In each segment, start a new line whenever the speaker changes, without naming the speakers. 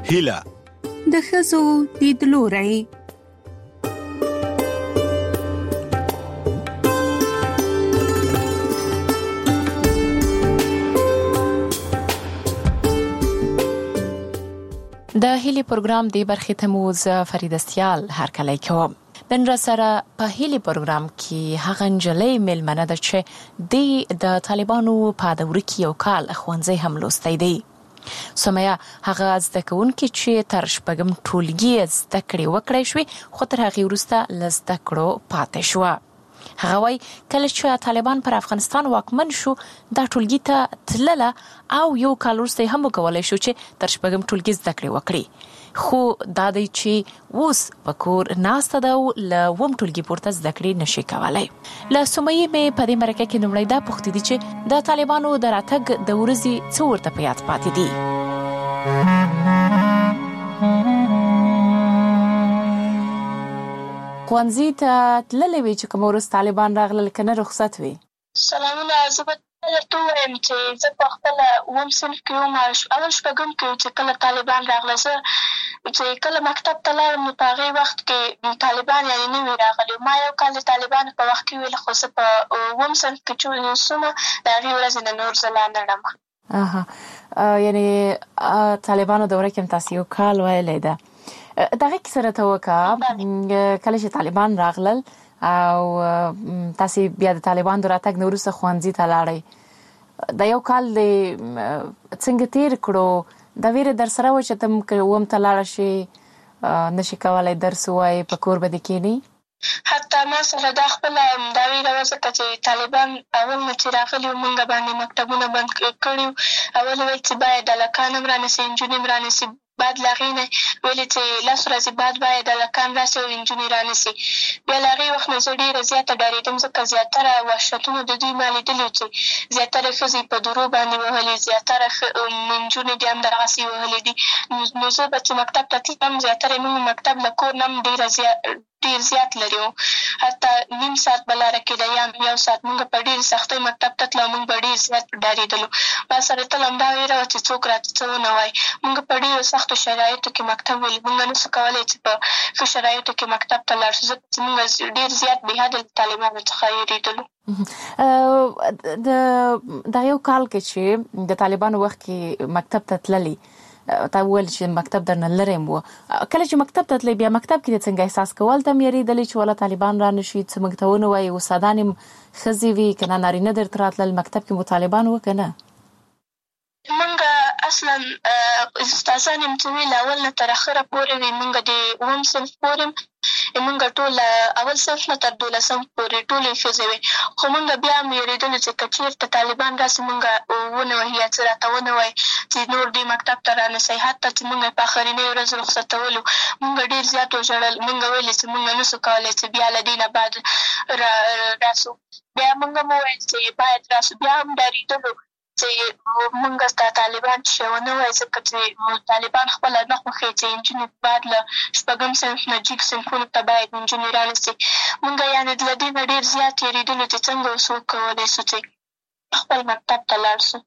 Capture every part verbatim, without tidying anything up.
هیله
د ښځو لیدلوری.
د هیلي پروګرام دی برخې ته مو ز فرید استیال هر کله کوم. نن را سره په هیلي پروګرام کې هغه نجلۍ ملمنه ده چې د طالبانو په دوره کې یو کال ښوونځی هم لوستی دی. سمیا هغه زده کوونکې چې تر شپږم ټولګي زده کړې وکړای شوې خو تر هغې وروسته له زده کړو پاتې شوه. هغه وایي کله چې طالبان پر افغانستان واکمن شو دا ټولګي ته تلله او یو کال وروسته هم وکولای شو چې تر شپږم ټولګي زده کړې وکړي. خو دا دی چې اوس په کور ناسته ده او له اووم ټولګي پورته زده کړې نشي کولی. له سمیې مې په دې مرکه کې لومړی دا پوښتې دي چې د طالبانو د راتګ د ورځې څه ورته په یاد پاتې دي. ښوونځي ته تللی وي چې کوم ورځ طالبان راغلل که نه رخصت وي؟
سلامونه، زه به درته ووایم چې زه په خپله اووم صنف کې وم، اول شپږم کې چې کله طالبان راغله. زه چې کله مکتب ته لاړم نو په هغې وخت کې طالبان یعنې نه وي راغلي. ما یو کال د طالبانو په وخت کې ویل، خو زه په اووم صنف کې چې اوسمه د هغې ورځې نه نور زه لا نه ړم.
اها یعنې طالبانو دوره کې هم تاسې یو کال ویلی ده. دغه کیسه راته وکړه کله چې طالبان راغلل او تاسې بیا د طالبانو د راتګ نه وروسته ښوونځي ته لاړئ. دا یو کال دې څنګه تېر کړو؟ دا ویره در سره وه چې ته که اووم ته لاړه شې نشي کولی درس ووایې، په کور به دې کښېنې؟
حتی ما سره دا خپله دا ویره وه ځکه چې طالبان اول نه چې راغلي وو موږ باندې مکتبونه بند کړي وو. اول ویل چې باید هلکان هم رانیسي انجونې هم رانیسي. بعد له هغې نه ویلې چې لس ورځې بعد باید هلکان راسي او انجونې رانیسي. بیا له هغې وخت نه زه ډېره زیاته ډارېدم ځکه زیاتره وحشتونه د دوی ما لیدلي وو چې زیاتره ښځې په درو باندې وهلي، زیاتره نجونې دې هم دغسې وهلي دي. نو زه به چې مکتب ته تلم زیاتره یې موږ مکتب له کور نه هم ډېره زیات ډېر زیات لرې وو. حتی نیم ساعت به لاره کېده یا یو ساعت. موږ په ډېرې سختۍ مکتب ته تلو، موږ به ډېر زیات ډارېدلو. ما سره تل همدا ویره وه چې څوک راته څه ونه وایي. موږ په ډېرو سختو شرایطو کې مکتب ولې موږ نه سو کولی چې په ښه شرایطو کې مکتب ته لاړ شو ځکه چې موږ ډېر زیات بې حده له طالبانو څخه یېرېدلو.
د دغه یو کال کې چې د طالبانو وخت کې مکتب ته تللي، تا وویل چې مکتب درنه لرې م وه. کله چې مکتب ته تللی بیا مکتب کې د څنګه احساس کول ته م یېرېدلې چې والا طالبان را نه شي څه موږ ته ونه وایي؟ استادان یې ښځې وي که نه نارینه درته راتلل؟ مکتب کې مو طالبان وه که نه؟
موږ اصلا استادان یم چې ویل اول نه تر اخره پورې وي. موږ د اووم صنف پورې موږ ټول اول صنف نه تر دولسم پورې ټولې ښځې وې. خو موږ بیا هم یېرېدلو چې که چېرته طالبان راسي موږ ونه وهي یا څه راته ونه وایي چې نور دې مکتب ته رانسئ. حتی چې موږ په آخرنۍ ورځ رخصتولو موږ ډېر زیات وژړل. موږ ویلې چې موږ نه سو کولی چې بیا له دې نه بعد راسو. بیا موږ هم وویل چې باید راسو. بیا هم ډارېدلو چې موږ ته طالبان چې ونه وایي ځکه چې طالبان خپله نه خوښوي چې نجونې بعد له شپږم صنف نه جګ صنفونو ته باید نجونې رانیسي. موږ یعنې له دې نه ډېر زیات یېرېدلو چې څنګه اوس وکولی سو چې خپل مکتب ته لاړ سو.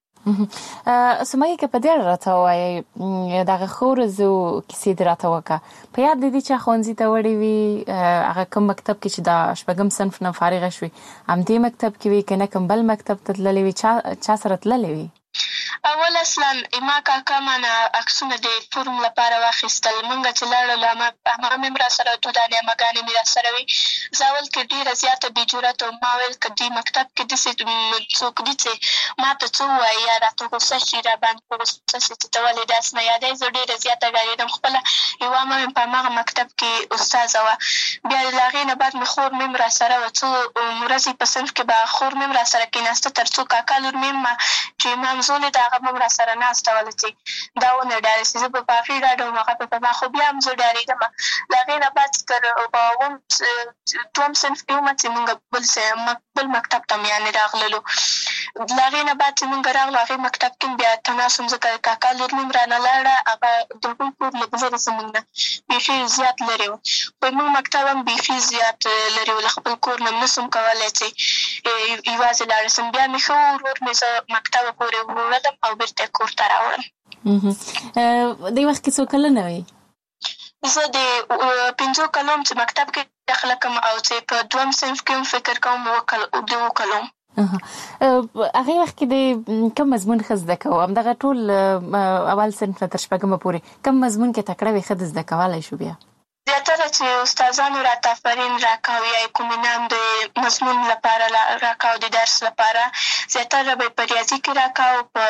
سمیه که په دې اړه راته ووایئ دغه ښو ورځو کیسې دې راته وکړه. په یاد دې دي چې ښوونځي ته وړې وي هغه کوم مکتب کې چې د شپږم صنف نه فارغه شوې همدې مکتب کې وي که نه کوم بل مکتب ته تللې وي؟ چا چا سره تللې وي؟
اول اصلا ما کاکا مانه عکسونه د فورم لپاره واخیستل. موږ چې لاړو همغه مې هم را سره څو دانې امهګانې مې را سره وي. زه اول کې ډېره زیاته بې جرأته وم. ما ویل که دې مکتب کې داسې څوک دي چې ما ته څه ووایي یا راته غوسه شي را باندې په غوسه شي چې ته ولې داسې نه یادوې. زه ډېره زیاته ډارېدم. خپله یوه عمه مې په همغه مکتب کې استاذه وه. بیا له هغې نه بعد مې خور مې هم را سره وه. څو ورځې په صنف کې به خور مې هم را سره کېناسته تر څو کاکا لور مې هم چې مامزولې د هغه به هم را سره ناسته وله چې دا ونه ډارې شي. زه به په هغې ډاډه وم هغه به په ما. خو بیا هم زه ډارېدم. له هغې نه بعد تر په اووم دوهم صنف کې ومه چې مونږ بل بل مکتب ته م یعنې راغللو. له هغې نه بعد چې مونږ راغلو هغې مکتب کې بیا تناس وم ځکه کاکا لور مې هم رانه لاړه. هغه د هغوی کور لږ لرې زموږ نه بیخي زیات لرې و. خو زموږ مکتب هم بیخي زیات لرې و. له خپل کور نه م نه سم کولی چې یوازې لاړه سم. بیا مې ښه ورور مې زه مکتبه پورې وړلم او بېرته یې کور ته راوړم.
د وخت کې څو کلونه وي؟
زه د پنځو کلو چې مکتب کې داخله کوم او چې په دویم صنف کې هم فکر کوم د اوو کلو.
هغې وخت کې د کوم مضمون ښه زده کوو؟ همدغه ټول اول صنف نه تر شپږمه پورې کوم مضمون کې تکړه وې ښه د زده کولی شو بیا؟
زیاتره چې استادانو راته آفرین راکاو یا کوم انعام د مضمون لپاره راکاو د درس لپاره، زیاتره به په ریاضي کې راکاو، په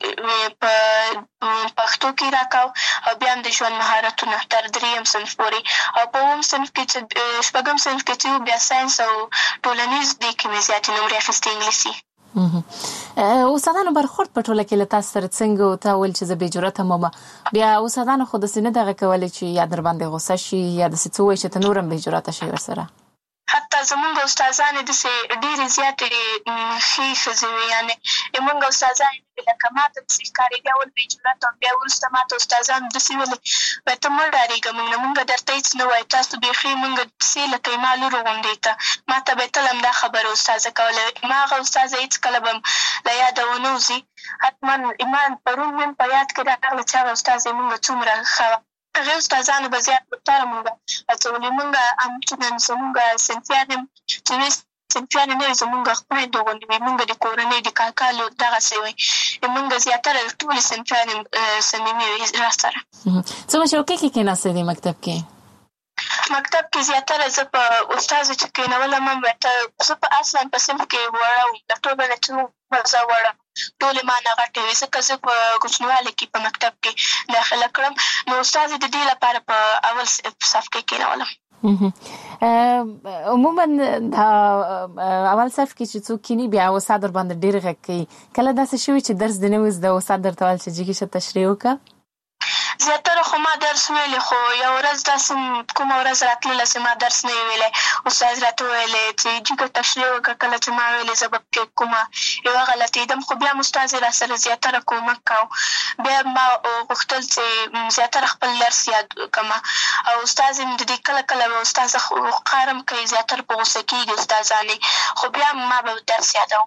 پښتو کې راکاو او بیا هم د ژوند مهارتونه تر دریم صنف پورې. او په اووم صنف کې چې شپږم صنف کې چې بیا ساینس او ټولنیز دې کې مې زیاتې نمرې اخیستې انګلیسي.
استادانو برخورد په ټوله کې له تاسو سره څنګه و؟ ته ویل چې زه بې جرأته یم، بیا استادانو خو داسې نه دغه کولی چې یا در باندې غوسه شي یا داسې څه ووایي چې ته نور هم بې جرأته شي ورسره؟
حتی زمونږ استادانې داسې ډېرې زیاتې ښې ښځې وې، یعنې زمونږ استادانې لکه ما ته داسې ښکارېدې اول بې جرأته وم، بیا وروسته ما ته استادانو داسې ویلې وایي ته مه ډارېږه، مونږ نه مونږ درته هېڅ نه وایو، تاسو بیخي مونږ داسې لکه زما لور غوندې ته. ما ته به یې تل همدا خبره استاذه کوله. ما هغه استاذه هېڅکله به له یاده ونه وځي. حتما ما پرون مې په یاد کې راغله چې هغه استاذ زمونږ څومره ښه وه. هغې استادانو به زیات لپاره مونږ هڅولې. مونږ همچنان زمونږ صنفیان هم چې وې صنفیانې نه وي زمونږ خویندو غوندې وي، مونږ د کورنۍ د کاکا لور دغسې وی. مونږ زیاتره ټولې صنفیانې صمیمي وي را سره.
څومره چوکۍ کې کېناستې دې مکتب کې؟
مکتب کې زیاتره زه په استازو چې کېنولم هم زه په اصلا په صنف کې وړه وم، د ټولو نه چې زه وړه ټولې ما نه غټې وې، ځکه زه په کوچنیوالي کې په مکتب کې داخله کړم، نو استازې د دې لپاره په اول صف کې کېنولم.
عموما دا اول صف کې چې څوک کینی بیا استاد در باندې ډېر غږ کوي، کله داسې شوي چې درس دې نه وي زده استاد درته ویل چې جګې شه تشریح وکړه؟
زیاتره خو ما درس ویلی، خو یو ورځ داسې کومه ورځ راتلله چې ما درس نه وي ویلی، استاد راته ویلی چې جګه تشریح وکړه. کله چې ما ویلې زه به پکې کومه یوه غلطېدم، خو بیا هم استاد یې را سره زیاتره کومک کوو. بیا ما غوښتل چې زیاتره خپل درس یاد کړمه او استاد یې د دې کله کله به استاذه قهر هم کوي، زیاتره په غوسه کېږي استادانې، خو بیا ما به درس یادوم.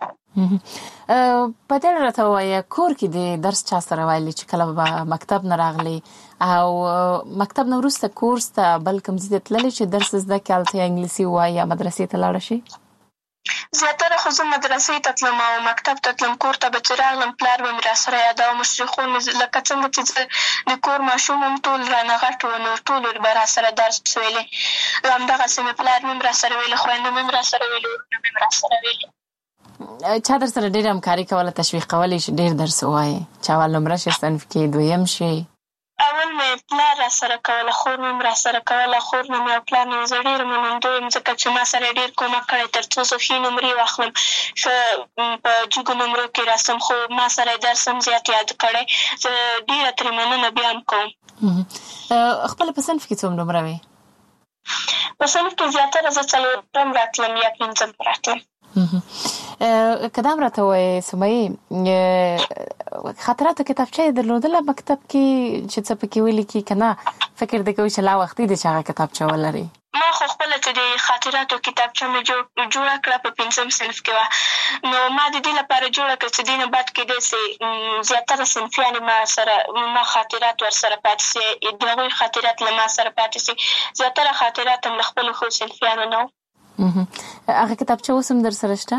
په دې راته ووایه کور کې د درس چا سره ویلي چې کله به مکتب نه راغلی او مکتب نه وروسته کورس ته بل کوم ځای ته تللی چې درس زده کړې هلته یا انګلیسي ووایي یا مدرسې ته لاړه شي؟
زیاتره خو زه مدرسې ته تلم او مکتب ته تلم. کور ته به چې راغلم پلار به مې را سره یاده او مشرخون لکه څنګه چې زه د کور ماشوم هم ټول رانه غټ وو، نو ټولو به را سره درس ویلی. همدغسې مې پلار مې هم را سره ویلي، خویندو مې هم را سره ویلي، ورونه مې هم را سره ویلي.
چا در سره ډېره همکاري کوله، تشویق کولی چې ډېر درس ووایې چې اول نمره شي صنف کې دویم شي؟
اول مې پلار را سره کوله، خور مې هم را سره کوله. خور نه مې او پلار نه زه ډېره منندوی یم ځکه چې ما سره یې ډېر کومک کړی تر څو زه ښې نمرې واخلم، ښه په جګو نمرو کې راسم، خو ما سره یې درس هم زیات یاد کړی. زه ډېره ترې مننه بیا هم کوم.
خپله په صنف کې څوم نمره وې؟
په صنف کې زیاتره زه څلورم راتلم یا پنځم راتلم.
که دا هم راته ووایې سمیې، خاطراتو کتابچه یې درلودله مکتب کې چې څه پکې ولیکي که نه فکر دې کوي چې لا وختي دی چې هغه کتابچه ولري؟
ما خو خپله چې د خاطراتو کتابچه مې جوړه کړه په پنځم صنف کې وه، نو ما د دې لپاره جوړه کړه چې دې نه بعد کېدی سي زیاتره صنفیانې ما سره ما خاطرات ورسره پاتې سي، د هغوی خاطرات له ما سره پاتې سي. زیاتره خاطرات هم له خپلو ښو صنفیانو نه وو.
هغه کتابچه اوس هم در سره شته؟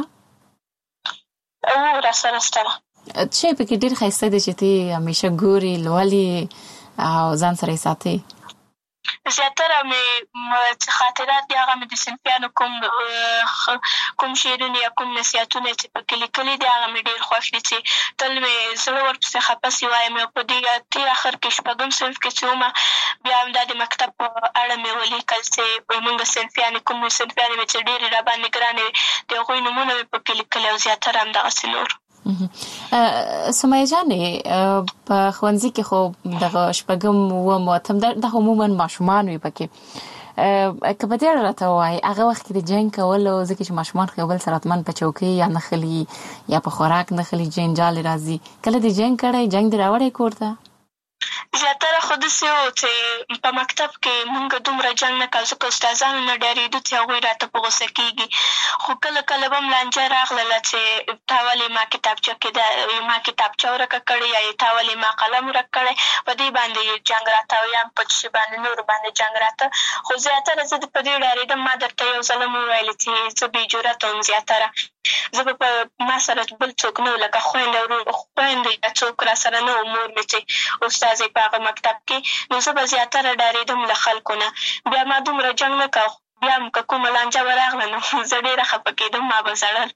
او را سره شته.
څه پکې ډېر ښایسته دی چې ته همیشه ګورې، لولې او ځان سره یې ساتې؟
زیاتره مې خاطرات دي هغه مې د صنفیانو کوم کوم شعرونه یا کوم نصیحتونه چې پکې لیکلي دي هغه مې ډېر خوښ دي چې تل مې زړه ورپسې خفه سي وایم. او په دې تېر اخر کې شپږم صنف کې چې ومه بیا هم دا د مکتب په اړه مې ولیکل چې مونږ صنفیانې کوم صنفیانې مې چې ډېرې را باندې ګرانې وې د هغوی نومونه مې پکې لیکلي او زیاتره همدغسې نور.
سمیه جانې په ښوونځي کې خو دغه شپږم اووم اتم دغه عموما ماشومان وي پکې، که په دې اړه راته ووایې هغه وخت کې د جنګ کولو ځکه چې ماشومان خو یو بل سره حتما په چوکۍ یا نښلي یا په خوراک نښلي جنجال راځي، کله دې جنګ کړی؟ جنګ دې راوړی کور ته؟
زیاتره خو داسې وو چې په مکتب کې مونږ دومره جنګ نه کاوه، ځکه استادانو نه ډارېدو چې هغوی راته په غوسه کېږي. خو کله کله به هم لانجه راغلله چې تا ولې ما کتابچه کې دا ما کتابچه ورکه کړې یا تا ولې ما قلم ورک کړی، په دې باندې جنګ راته او یا هم په شي باندې نورو باندې جنګ راته. خو زیاتره زه په دې ډارېدم. ما درته یو ځل هم وویلې چې زه بې جرته وم. زیاتره زه به په ما سره بل څوک نه و، لکه خویندې ورور خویندې یا څوک را سره نه و، مور مې چې استازی په هغه مکتب کې، نو زه به زیاتره ډارېدم له خلکو نه. بیا ما دومره جنګ نه کوه، بیا هم که کومه لانجه به راغله نو زه ډېره خفه کېدم، ما به ژړل.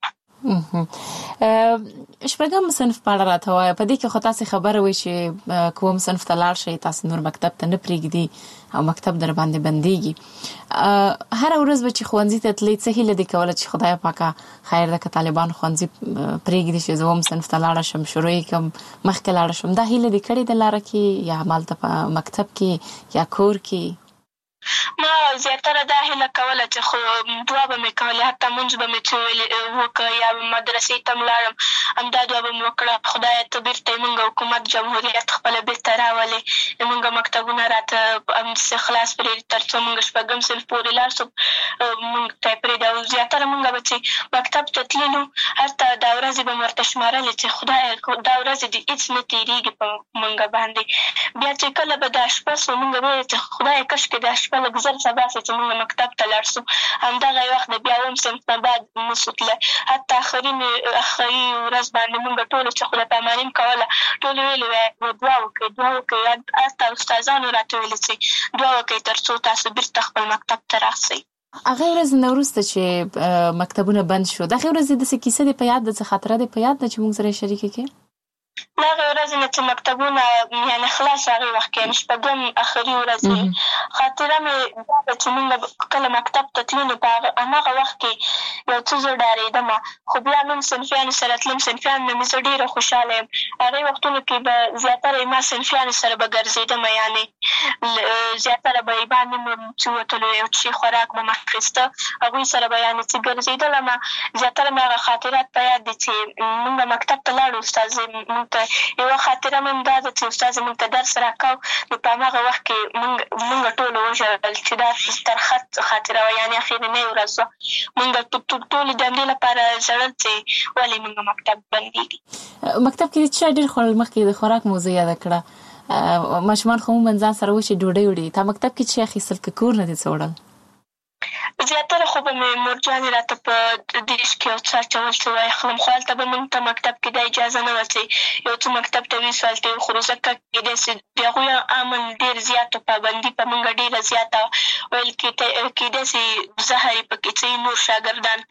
شپږم صنف په اړه راته وایه. په دې کې خو تاسې خبره وایي چې کوم صنف ته لاړ شئ تاسې نور مکتب ته نه پرېږدي او مکتب در باندې بندېږي. هره ورځ به چې ښوونځي ته تلئ څه هیله دې کوله چې خدای پاکه خیر ده که طالبان ښوونځي پرېږدي چې زه اووم صنف ته لاړه شم، شروع یې کړم، مخکې لاړه شم، دا هیله دې کړې ده لاره کې یا همالته په مکتب کې یا کور کې؟
ما زیاتره دا هیله کوله چې خو دعا به مې کولې، حتی مونځ به مې څه وکړه یا مدرسې ته م لاړم، همدا دعا به مې وکړه، خدایه ته بېرته یې مونږ حکومت جمهوریت خپله بېرته راولې، مونږ مکتبونه راته همداسې خلاص پرېږدي تر څو مونږ شپږم صنف پورې لاړ شو، مونږ ته یې پرېږدي. او زیاتره مونږ به چې مکتب ته تللو هلته دا ورځې به مې ورته شمارلې چې خدایه دا ورځې دې هېڅ نه تېرېږي په مونږ باندې. بیا چې کله به دا شپه سو مونږ به ویل چې خدایه کاشکې دا شپه لږ زر سبا سي چې مونږ مکتب ته لاړ سو. همدغه وخت د بیا اووم صنف نه بعد نسو تللی، حتی آخري آخري ورځ باندې مونږ ټولو چې خدای پاماني م کوله ټولو ویلې وی دعا وکړئ دعا وکړئ، حتی استادانو راته ویلې چې دعا وکړئ تر څو تاسو بېرته خپل مکتب ته راسئ.
هغې ورځ نه وروسته چې مکتبونه بند شو، دغې ورځې داسې کیسه دې په یاد ده، څه خاطره دې په یاد ده چې مونږ سره یې شریکه کړې؟
د هغې ورځې نه چې مکتبونه یعنې خلاص هغې وخت کې یعنې شپږم آخري ورځ وي، خاطره مې دا ده چې مونږ کله مکتب ته تلو نو په هماغه وخت کې یو څه زه ډارېدمه، خو بیا نوم صنفیانو سره تلم، صنفیانو نه مې زه ډېره خوشحاله یم. هغې وختونو کې به زیاتره ما صنفیانو سره به ګرځېدمه، یعنې زیاتره به یې باندې مې چې وتلو یو څه خوراک به مې اخېسته، هغوی سره به یعنې چې ګرځېدلمه. زیاتره مې هغه خاطرات په یاد دي چې مونږ مکتب ته لاړو، استازی یوه خاطره مې هم دا ده چې استازی مونږ ته درس راکاو، نو په هماغه وخت کې مونږ مونږ ټولو وژړل چې دا ترخه خاطره وه، یعنې اخرنۍ ورځ وه. مونږ ټولې د همدې لپاره ژړل چې ولې مونږ مکتب بندېږي.
مکتب کې د چا ډېر خوړل؟ مخکې د خوراک موضوع یاده کړه، ماشومان خو عموماً ځان سره وشي ډوډۍ وړي، تا مکتب کې څه اخیستل که کور نه دې څه وړل؟
زیاتره خو به مې مورجانې راته په دیش کې یو څه اچول څه واخلم، خو هلته به مونږ ته مکتب کې دا اجازه نه وه چې یو څه مکتب ته ویسو هلته یې وخورو، ځکه کېدای سي د هغوی امن ډېر زیات و، پابندي په مونږ ډېره زیاته وه، ویل کېدای سي زهر یې پکې څه نور شاګردان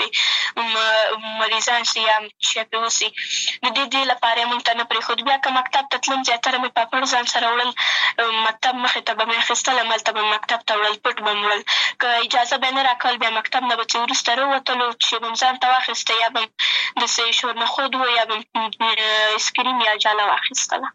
پرې مریضان سي یا شی پرې وسي، د دې دې لپاره یې مونږ ته نه پرېښود. بیا که مکتب ته تلم زیاتره مې پاپړ ځان سره وړل، مکتب مخې ته به مې اخېستل، هملته به مې مکتب ته وړل، پټ به مې وړل، که اجازه به یې نه راکول بیا مکتب نه به چې وروسته راووتلو چې به م ځان ته واخېسته، یا به م داسې شورنخود و یا به م اسکریم یا جاله واخېستله.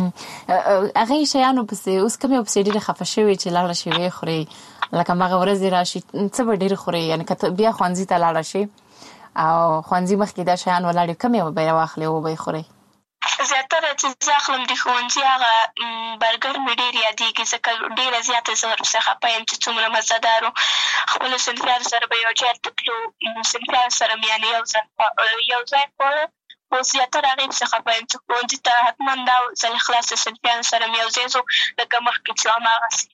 هغې شیانو پسې اوس کوم یو پسې ډېرې خفه شوې چې لاړه شي ویې خورې، لکه هماغه ورځې راشي څه به ډېر خورې؟ یعنې که بیا ښوونځي ته لاړه شي او ښوونځي مخکې دا شیان ولاړ کوم یو به یې واخلې او به یې خورې؟
زیاتره چې زه اخلم د ښوونځي هغه برګر مې ډېر یادېږي، ځکه ډېره زیاته زه ورپسې خفه یم چې څومره مزهدار و. خپلو صنفیانو سره به یو ځای ته تلو، صنفیانو سره مې یعنې یو ځای یو ځای خوړه، خو زیاتره هغې پسې خفه یم چې ښوونځي ته حتما دا ځل خلاص صنفیانو سره مې یو ځای ځو، لکه مخکې چې هماغسې.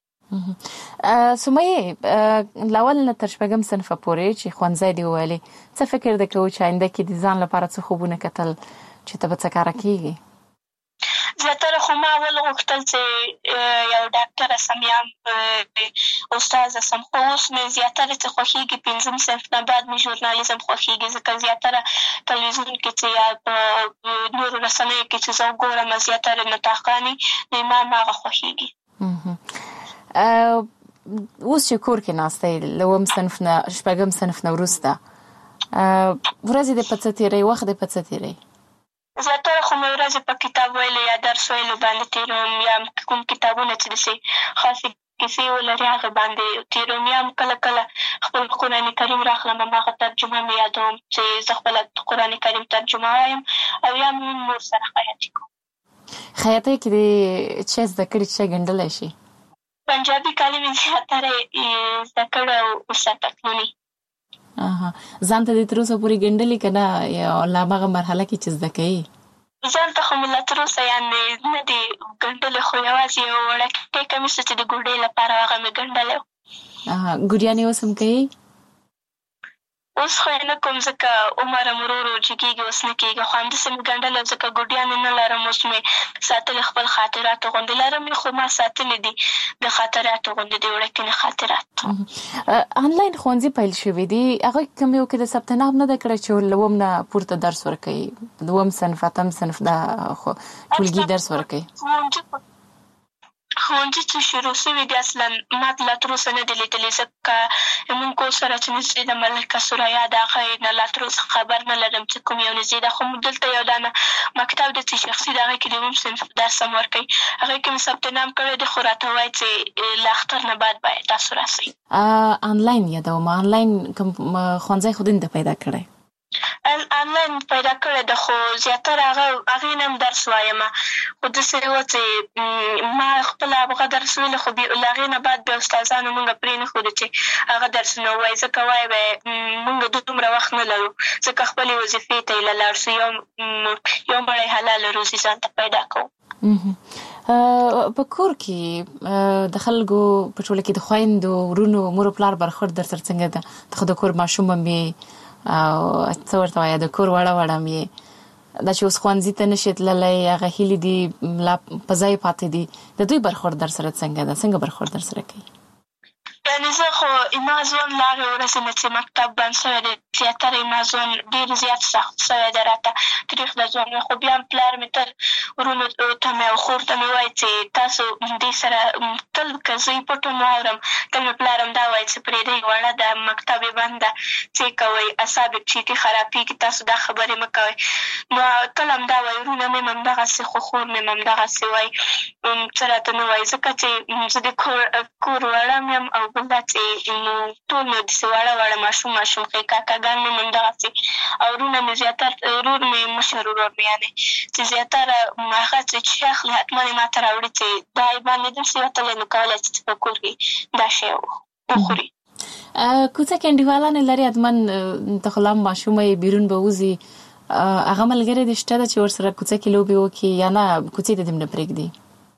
سمیې له اول نه تر شپږم صنفه پورې چې ښوونځی دې وویلې، څه فکر دې کوو چې آینده کې د ځان لپاره څه خوبونه کتل چې ته به څه کاره کېږي؟
زیاتره خو ما اول غوښتل چې یو ډاکټره سم یا استاذه سم، خو اوس مې زیاتره چې خوښېږي پنځم صنف نه بعد مې ژورنالیزم خوښېږي، ځکه زیاتره تلویزیون کې چې یا په نورو رسنیو کې چې زه ګورم زیاتره نطاقانې، نو ما هماغه خوښېږي.
اوس چې کور کې ناسته یې له اووم صنف نه شپږم صنف نه وروسته ورځې دې په څه تېروې، وخت دې په څه تېروې؟
زیاتره خو مې ورځې په کتاب ویلو یا درس ویلو باندې تېروم، یا کوم کتابونه چې داسې خاصې کیسې ولري هغه باندې تېروم، یا هم کله کله خپل قرآن کریم راخلم، هماغه ترجمه مې یادوم چې زه خپله قرآن کریم ترجمه وایم، او یا مې نور سره خیاطي کوم.
خیاطۍ کې د چې زده کړې چې ګنډلی شي؟
پنجابي کالي مې زیاتره زده کړه او ورسره پتلوني.
ځان ته دې تر اوسه پورې ګنډلي که نه یا لا هماغه مرحله کې چې زده کوي؟
ځان ته خو مې لا تر اوسه یعنې نه دي ګنډلي، خو یوازې یو وړوکی کمیس چې د ګوډۍ لپاره هغه مې ګنډلی و.
ګوډیانې اوس هم کوي؟
اوس خو یې نه کوم ځکه عمر هم ورو ورو جګېږي، اوس نه کېږي، خو همداسې مې ګنډلی ځکه ګوډیانې نه لرم. اوس مې ساتلې خپل خاطراتو غوندې لرم یې، خو ما ساتلې دي د خاطراتو غوندې د وړکینې خاطرات.
آنلاین ښوونځي پیل شوي دي، هغه کوم یو کې د ثبت نام نه ده کړی چې له اووم نه پورته درس ورکوي؟ دوم صنف اتم صنف دا خو ټولګي درس ورکوي.
ښوونځي چې شروع شوي دي اصلا ما لا تر اوسه نه دي لیدلي، ځکه زمونږ کور سره چې نږدې ده ملکه سریا د هغه نه لا تر اوسه خبر نه لرم چې کوم یو نږدې ده. خو دلته یو دانه مکتب دی چې شخصي د هغې کې د اووم صنف درس هم ورکوي، هغې کې مې ثبت نام کړی دی، خو راته وایي چې له اختر نه بعد باید تاسو راسئ.
آنلاین یادوم، آنلاین کوم ښوونځی خو دې پیدا کړی؟
آنلاین پیدا کړی ده، خو زیاتره هغه هغې نه هم درس وایم، خو داسې وه چې ما خپله هغه درس ویلې، خو له هغې نه بعد بیا استادانو مونږ پرېنښودو چې هغه درسونه ووایي، ځکه وایي به مونږ دومره وخت نه لرو، ځکه خپلې وظیفې ته یې له لاړ شو، یو یو مړی حلاله روزي ځان ته پیدا کوو.
په کور کې د خلکو په ټوله کې د خویندو ورونو مور و پلار برخورد در سره څنګه ده؟ ته خو د کور ماشوم هم یې او څه ورته وایه د کور وړه وړه هم یې، دا چې اوس ښوونځي ته نشي تللی، هغه هیلې دي لا په ځای پاتې دي، د دوی برخورد در سره څنګه ده؟ څنګه برخورد در سره کوي؟
یعنې زه خو زما ژوند له هغې ورځې نه چې مکتب بند شوی دی زیاتره زما ژوند ډېر زیات سخت شوی دی، راته تریخ د ژوند وي، خو بیا هم پلار مې تل ورونو ته مې او خور ته مې وایي چې تاسو دې سره تل که زه یې پټ هم واورم، تل مې پلار هم دا وایي چې پرېږدئ وړه ده، مکتب یې بند ده، څه یې کوئ، اعصاب یې چیټي خرابېږي، تاسو دا خبرې مه کوئ. نو تل هم دا وایي، ورونه مې هم همدغسې، خو خور مې هم همدغسې وایي، څه راته نه وایي، ځکه چې زه د کور کور وړه م یم، او بل دا چې نو ټول مې داسې وړه وړه ماشوم ماشوم ښې کاکاګان مې هم همدغسې، او ورونه مې زیاتر ورور مې مشر ورور مې یعنې چې زیاتره هغه چې شی اخلي حتما یې ما ته راوړي چې دا یې باندې داسې وتلی، نو کولی چې په کور کې دا شی وخوري.
کوڅه کې انډیوالانې لري حتما، ته خو لا هم ماشومه یې، بیرون به وځي، هغه ملګرې دې شته ده چې ورسره کوڅه کې لوبې وکړي یا نه کوڅې ته دې هم نه پرېږدي؟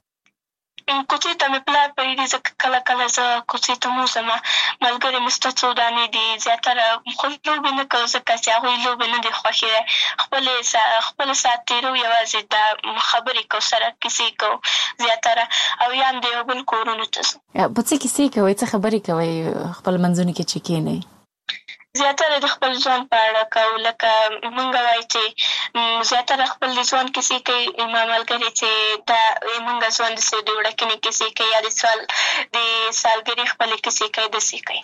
کوڅې ته مې پلار پرېږدي، ځکه کله کله زه کوڅې ته م وځم، ملګرې مې شته څو دانې دي، زیاتره خو لوبې نه کوو ځکه چې هغوی لوبې نه دي خوښې دی، خپلې خپل ساعت تېرو، یوازې دا خبرې کوو سره، کیسې کوو زیاتره، او یا هم د یو بل کورونو ته ځو. په
څه کیسې کوئ؟ څه خبرې کوئ خپل منځونو کې چې کښېنئ؟
زیاتره د خپل ژوند په اړه کوو، لکه مونږ وایي چې زیاتره خپل د ژوند کیسې کوي، زما ملګرې چې دا مونږ ژوند داسې د وړکینې کیسې کوي، یا د سال د سالګرې خپلې کیسې کوي، داسې کوي.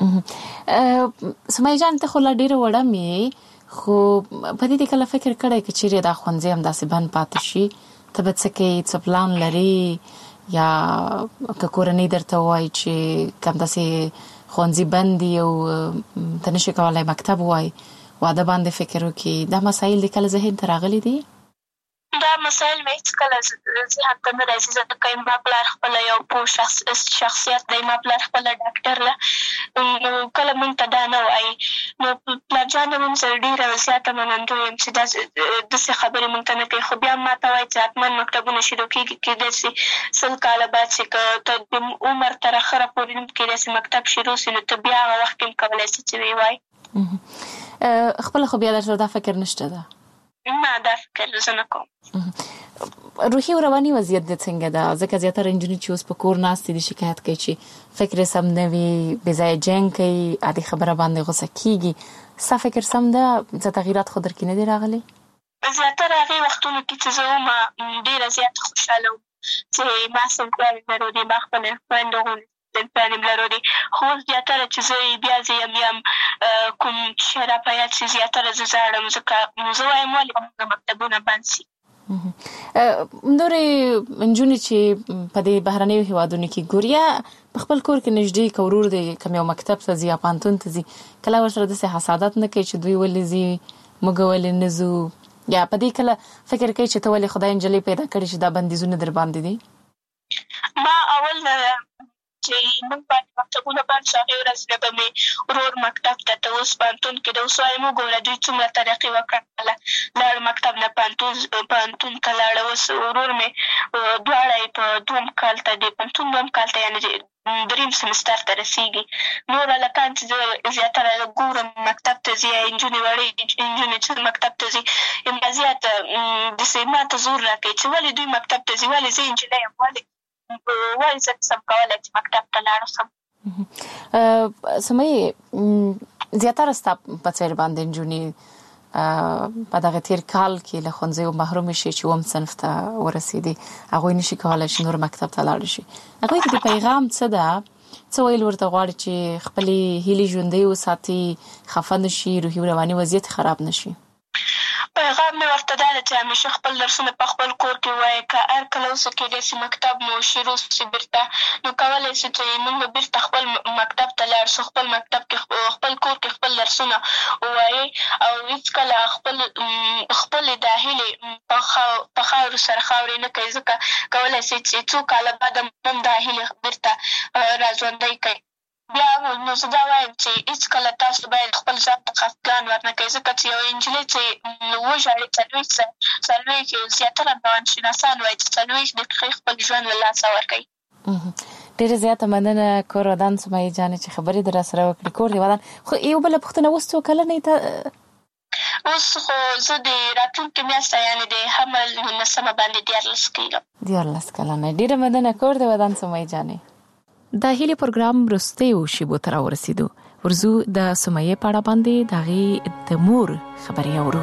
سمیه جان ته خو لا ډېره وړه مې، خو په دې دې کله فکر کړی که چیرې دا ښوونځی همداسې بند پاتې شي، ته به څه کوې؟ څه پلان لرې؟ یا که کورنۍ درته ووایي چې که همداسې ښوونځي بند دي او ته نشي کولی مکتب ووایي، واده باندې فکر وکړي، دا مسایل دې کله ذهن ته راغلي دي؟
دا مسایل مې هېڅکله ذهن ته نه راځي، ځکه زما پلار خپله یو پوه شخصیت دی، زما پلار خپله ډاکټر ده، نو کله مونږ ته دا نه وایي. نو پلار جان هم زه ډېره زیاته منندوی یم چې داسې خبرې مونږ ته نه کوي، خو بیا هم ما ته وایي چې حتما مکتبونه شروع کېږي، کېدای شي سل کاله بعد چې که ته د عمر تر اخره پورې هم کېدای شي مکتب شروع شي، نو ته بیا هغه وخت کې هم کولی شي چې ویې وایي.
خپله خو بیا درته دا فکر نشته ده؟
نه، دا فکر زه نه کوم.
روحي او رواني وضعیت دې څنګه ده؟ ځکه زیاتره نجونې چې اوس په کور ناستې دي شکایت کوي چې فکر یې سم نه وي، بې ځایه جنګ کوي، عادي خبره باندې غوسه کېږي. ستا فکر سم ده؟ څه تغییرات خو در کې نه دي راغلي؟
زیاتره هغې وختونو کې چې زه وم ډېره زیاته خوشحاله وم چې ما صنفیانې لرلې، ما خپلې خویندو غوندې صنفیانې لرلې، خو اوس زیاتره چې زه بیا زه یم یم کوم شی را په یاد شي، زیاتره زه ژاړم، ځکه زه وایم ولې موږ مکتبونه بند شي.
نورې نجونې چې په دې بهرنیو هېوادونو کې ګوري، یا په خپل کور کې نږدې که ورور دی کوم یو مکتب ته ځي یا پوهنتون ته ځي، کله ورسره داسې حسادت نه کوي چې دوی ولې ځي، موږ ولې نه ځو، یا په دې کله فکر کوي چې ته ولې خدای انجلې پیدا کړې چې دا بندیزونه در باندې دي؟
ما اول چې موږ باندې مکتبونه بند شو هغې ورځ نه به مې ورور مکتب ته ته اوس پوهنتون کې د اوس وایم وګوره دوی څومره ترقي وکړله. لاړ مکتب نه پوهنتون پوهنتون ته لاړه. اوس ورور مې دواړه یې په دوم کال ته د پوهنتون دوم کال ته یعنې دریم سمستر ته رسېږي. نور هلکان چې زه زیاتره ګورم مکتب ته ځي یا نجونې وړې نجونې چې مکتب ته ځي همدا زیاته داسې ما ته زور راکوي چې ولې دوی مکتب ته ځي، ولې زه نجلۍ یم، ولې ولې زه نشم کولی چې مکتب ته لاړ شم.
سمیې زیاتره ستا په څېر باندې نجونې په دغه تیر کال کې له ښوونځیو محروم شي چې اووم صنف ته ورسېدي، هغوی نشي کولی چې نور مکتب ته لاړ شي. هغوی ته د پیغام څه ده؟ څه ویل ورته غواړي چې خپلې هیلې ژوندۍ وساتي، خفه نه شي، روحي رواني وضعیت خراب نه شي؟
پیغام مې ورته دا ده چې همیشه خپل درسونه په خپل کور کې ووایي. که هر کله اوسه کېدای شي مکتب مو شروع شي بیرته، نو کولی شو چې موږ بیرته خپل مکتب ته لاړ شو، خپل مکتب کې خپل کور کې خپل درسونه ووایي او هېڅکله خپل خپلې دا هیلې په خاورو سره خاورې نه کوي، ځکه کولی شي چې څو کاله بعد هم دا هیلې بیرته راژوندۍ کوي. بیا نو زه دا وایم چې هېڅکله تاسو باید خپل ځان ته خفګان ورنه کوئ، ځکه چې یوه نجلۍ چې وژاړي څلوېښت څلوېښت زیاتره روانشناسان وایي چې څلوېښت دقیقې خپل ژوند له لاسه ورکوي.
ډېره زیاته مننه کور ودان سمیې جانې چې خبرې در راسره وکړې. کور دې ودان. خو یو بله پوښتنه، اوس څو کلنې ته؟
اوس خو زه د راتلونکې میاشته یعنې د حمل نولسمه باندې دیارلس کېږم.
دیارلس کلنه. ډېره مننه کور دې ودان سمیې جانې. د هیلې پروګرام وروستیو شیبو ته راورسېدو. ورځو د سمیې په اړه باندې د هغې د مور خبرې اورو.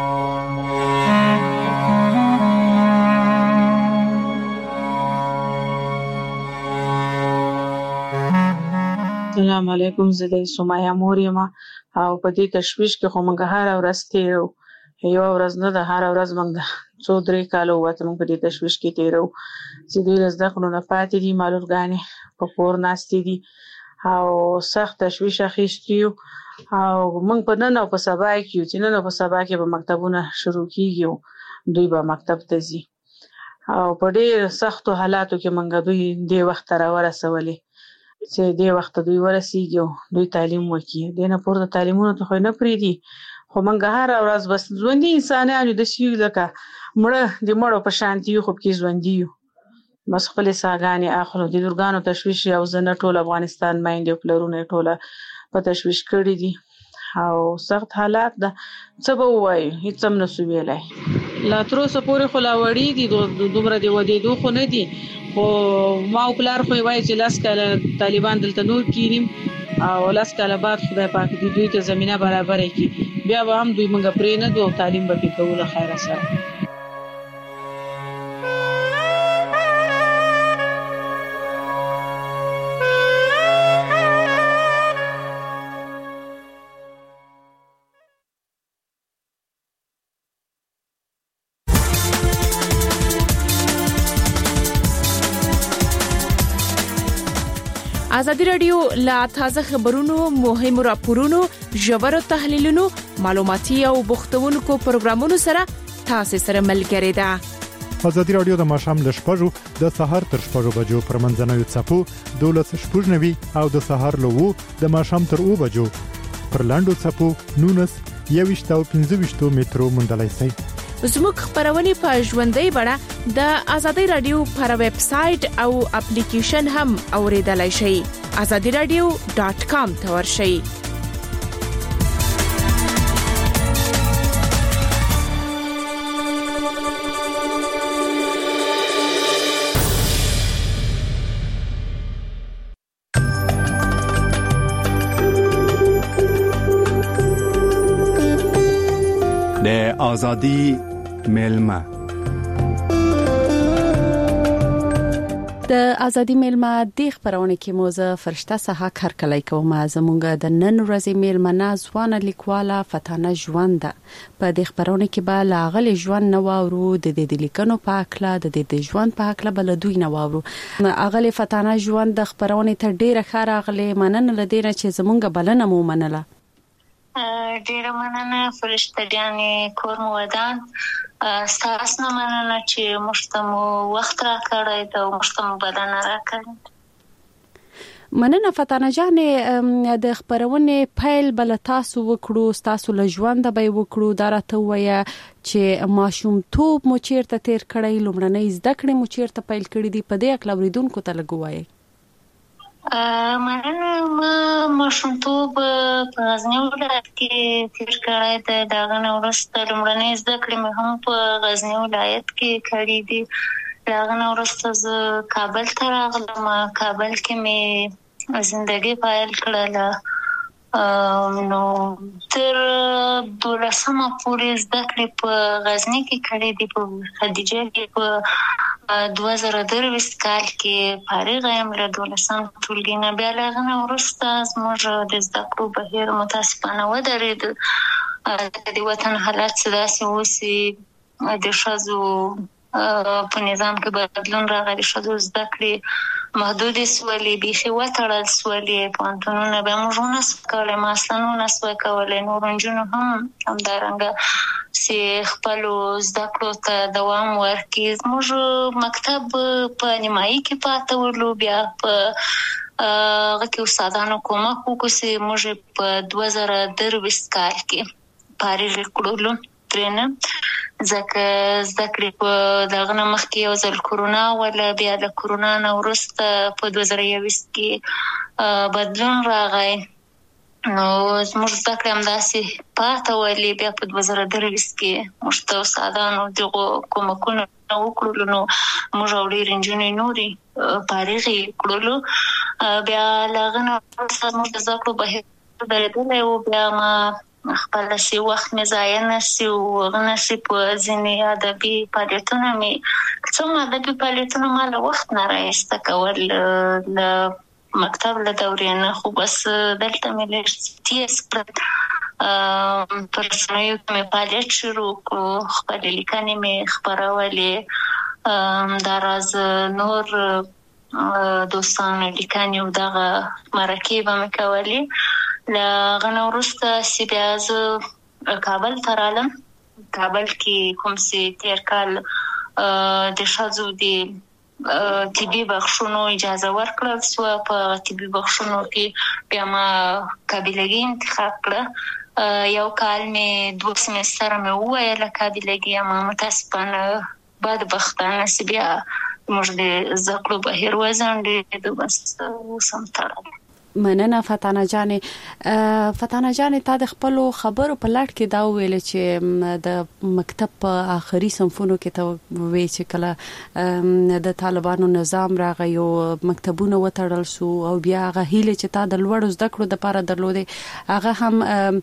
السلام علیکم. زه د سمیې مور یم او په دې تشویش کې خو موږ هره ورځ تېرو، یوه ورځ نه ده، هره ورځ موږ څو درې کاله ووته موږ په دې تشویش کې تېرو چې دوی له زده کړو نه پاتې دي، معلولګانې په کور ناستې دي او سخت تشویش اخیستي یو او موږ په نن او په سبا کې یو چې نن او په سبا کې به مکتبونه شروع کېږي او دوی به مکتب ته ځي او په ډېر سختو حالاتو کې موږ دوی دې وخت ته راورسولې چې دې وخت ته دوی ورسېږي او دوی تعلیم وکړي. دې نه پورته تعلیمونو ته خو نه پرېږدي، خو موږ هره ورځ بس ژوندي انسانان یو، داسې یو لکه مړه د مړو په شانتي یو، خو پکې ژوندي یو. بس خپلې ساګانې اخلو. د لورګانو تشویش او زه نه ټول افغانستان میندې او پلرونه یې ټوله په تشویش کړي دي او سخت حالات ده. څه به ووایو، هېڅ هم نسو ویلی. لا تر اوسه پورې خو لا وړي دي، دومره د ودېدو خو نه دي، خو ما او پلار خو یې وایي چې لس کاله طالبان دلته نور کینیم او لس کاله بعد خدای پاک دې دوی ته زمینه برابره کړي، بیا به هم دوی موږ پرېنږدو او تعلیم به پرې کوو له خیره سره.
ازادي رادیو لا تازه خبرونو، مهمو راپورونو، ژورو تحلیلونو، معلوماتي او بوختونکو پروګرامونو سره تاسو سره ملګری ده.
ازادي رادیو د ماښام ل شپږو د سهار تر شپږو بجو پر منځنوي څپو دولس شپږ نوي او د سهار له وو د ماښام تر اوو بجو پر لاندو څپو نونس یويشت او پنځه ویشت مترو مندلای شي.
زموږ خبرونه په ژوندۍ بڼه د ازادي رادیو پر ویب سټ او اپلیکیشن هم اوریدلای شئ. azadi radio dot com ته ورشئ.
د ازادي ملما
د ازادي ملما د خبرونه کې موزه فرشته سها کارکلای کوم. زمونږ د نن ورځې ملمنه ځوان لیکواله فتانه ژوند په د خبرونه کې به لاغلی ژوند نو ورو د دې لیکنو په اکلا د دې ژوند په اکلا بل دوی نو ورو اغلی فتانه ژوند د خبرونه ته ډیره خاره اغلی مننه لدینه چې زمونږ بلنه مو منله.
ډیره مننه فرشته جانې کور مو ودان. ستاسو نه مننه چې موږ ته مو وخت راکړی دی او موږ ته مو بلنه راکړې.
مننه فتانه جانې د خبرونې پیل بل تاسو وکړو تاسو له ژوند به وکړو دا راته وایي چې ماشوم توپ مو چیرته تیر کړی لومړنۍ زده کړې مو چیرته پیل کړې دي په دې اکل اوریدونکو ته لګوي.
مننه ما ماشوم توپ په غزنی ولایت کې تیر کړی دی. دا غنه ورسته لومړنۍ زده کړې مې هم په غزنی ولایت کې کړې دي. دا غنه ورسته زه کابل ته راغلم. کابل کې مې زندگی پیل کړله نو تر دولسمه پورې زده کړې په غزنی کې کړې دي. په خدیجه کې په دوه زره درویشت کال کې فارغ یم له دولسم ټولګي نه. بیا له هغه نه وروسته زموږ د زده کړو بهیر متاسفانه ودرېد. د وطن حالات چې داسې اوسي د ښځو په نظام کې بدلون راغلی. ښځو زده کړې محدودې سولې بیخي وتړل سولې. پوهنتونونه به موږ ونه سو کولی ما اصلا ونه سوی کولی. نورو نجونو هم همدارنګه چې خپلو زده کړو ته دوام ورکړي. زموږ مکتب په نیمایي کې پاته ولو. بیا په هغه کې استادانو کومک وکړو چې موږ په دوه زره درویشت کال کې فارغ کړلو ترېنه. ځکه زده کړې په دغه نه مخکې یو ځل کرونا وله. بیا د کرونا نه وروسته په دوه زره یوویشت کې بدلون راغی نو زموږ زده کړې همداسې پاته ولې. بیا په دوه زره درویشت کې موږ ته استادانو دغو کومکونه وکړلو نو موږ او ډېرې نجونې نورې فارغې کړلو. بیا له هغه نه وروسته زموږ د زده کړو بهیر درېدلی و. بیا ما خپل شي وخت مې ضایع نشي او هغه نشي په ځینې ادبي فعالیتونه مې څوم ادبي فعالیتونه ما له وخت نه رایسته کول له مکتب له دورې نه. خو بس دلته مې لږ تیز کړل. په رسنیو کې مې فعالیت شروع کړو. خپلې لیکنې مې خپرولې. همداراز نور دوستانو لیکنې او دغه مرکې به مې کولې. له هغه نه وروسته چې بیا زه کابل ته رالم. کابل کې کوم چې تېر کال د ښځو د طبي بخښونو اجازه ورکړل سوه. په طبي بخښونو کې بیا ما قابلګي انتخاب کړه. یو کال مې دوه سمستره مې وویله قابلګي اما متاسفانه بدبختانه چې بیا موږ د زده کړو بهیر وځنډېد. بس اوس هم تړلی.
مننه فتانه جانې. فتانه جانې تا د خپلو خبرو په لړ کې دا ویل چې د مکتب په آخري صنفونو کې ته وی چې کله د طالبانو نظام راغی او مکتبونه وتړل سو او بیا هغه هیله چې تا د لوړو زده کړو لپاره درلودې هغه هم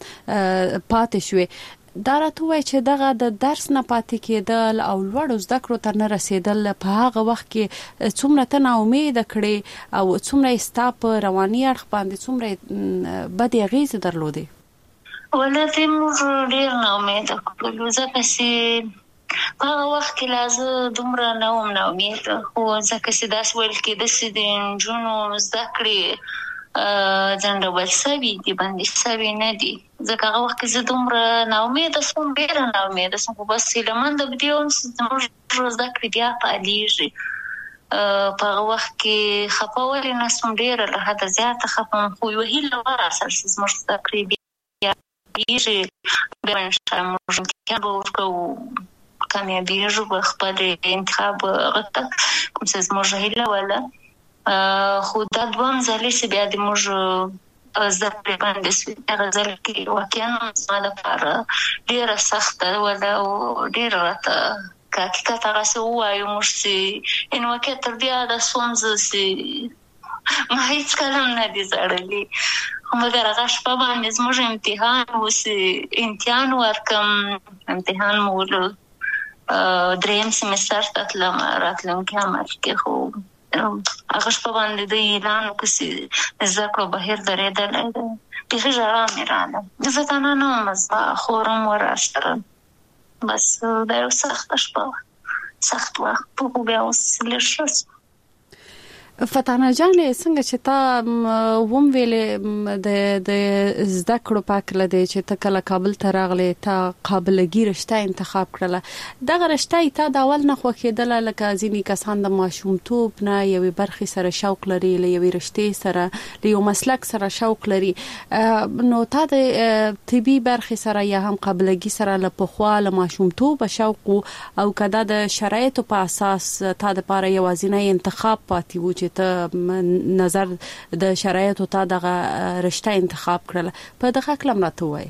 پاتې شوې. دا راته وایي چې دغه د درس نه پاتې کېدل او لوړو زده کړو ته نه رسېدل په هغه وخت کې څومره ته ناامیده کړې او څومره یې ستا په رواني اړخ باندې څومره بدې اغېزې درلودې؟
ولې موږ ډېر ناامیده کړلو ځکه چې په هغه وخت کې لا زه دومره نه وم ناامیده. خو ځکه چې داسې ویل کېده چې د نجونو زده کړې ځنډول سوي دي بندي سوي نه دي. ځکه هغه وخت کې زه دومره ناامیده سوم ډېره ناامیده سوم. خو بس هیله منده په دې وم چې زموږ زده کړې بیا فعالېږي. په هغه وخت کې خفه ولې نه سوم ډېره له حده زیاته خفه وم. خو یوه هیله وراسل چې زموږ زده کړې بیا فعالېږي. بیا انشاءالله موږ امتحان به ورکوو کامیابېږو به خپل انتخاب هغه ته کوم څه زموږ هیله وله. خو دا دوهم ځل چې بیا د موږ زده کړې بندې سوې. هغه ځل کې واقعا زما لپاره ډېره سخته وه او ډېره راته که حقیقت هغسې ووایو موږ چې یعنې واقعا تر دې عاده سوم زه چې ما هېڅکله هم نه دي زړلي. خو مګر هغه شپه باندې زموږ امتحان و چې امتحان ورکړم. امتحان مو ولو درېیم سمستر ته تلم راتلونکي عمل کې. خو هغه شپه باندې د اعلان وکړ چې زده کړو بهیر درېدلی دی. بیخي ژړا مې راغله. زه تنها نه وم زما خور هم وه راسره. بس دا یو سخته شپه وه سخت وخت. خو بیا اوس لږ ښه سو.
فتانه جان څنګه چې تا ووم ویلې د د زده کړو پاکله دی چې ته کله کابل ته راغلې تا قابلګي رشته انتخاب کړله دغه رشته تا د اول نه خوښېدل لکه ځینې کسان د ماشومتوب نه یوې برخې سره شوق لري له یوې رشتې سره له یو مسلک سره شوق لري نو تا د طبي برخې سره یا هم قابلګي سره له پخوا له ماشومتوب شوق او کدا د شرایطو په اساس تا د لپاره یوازینی انتخاب پاتې و ته نظر د شرایطو ته دغه رشته انتخاب کړل په دغه کلم راته وای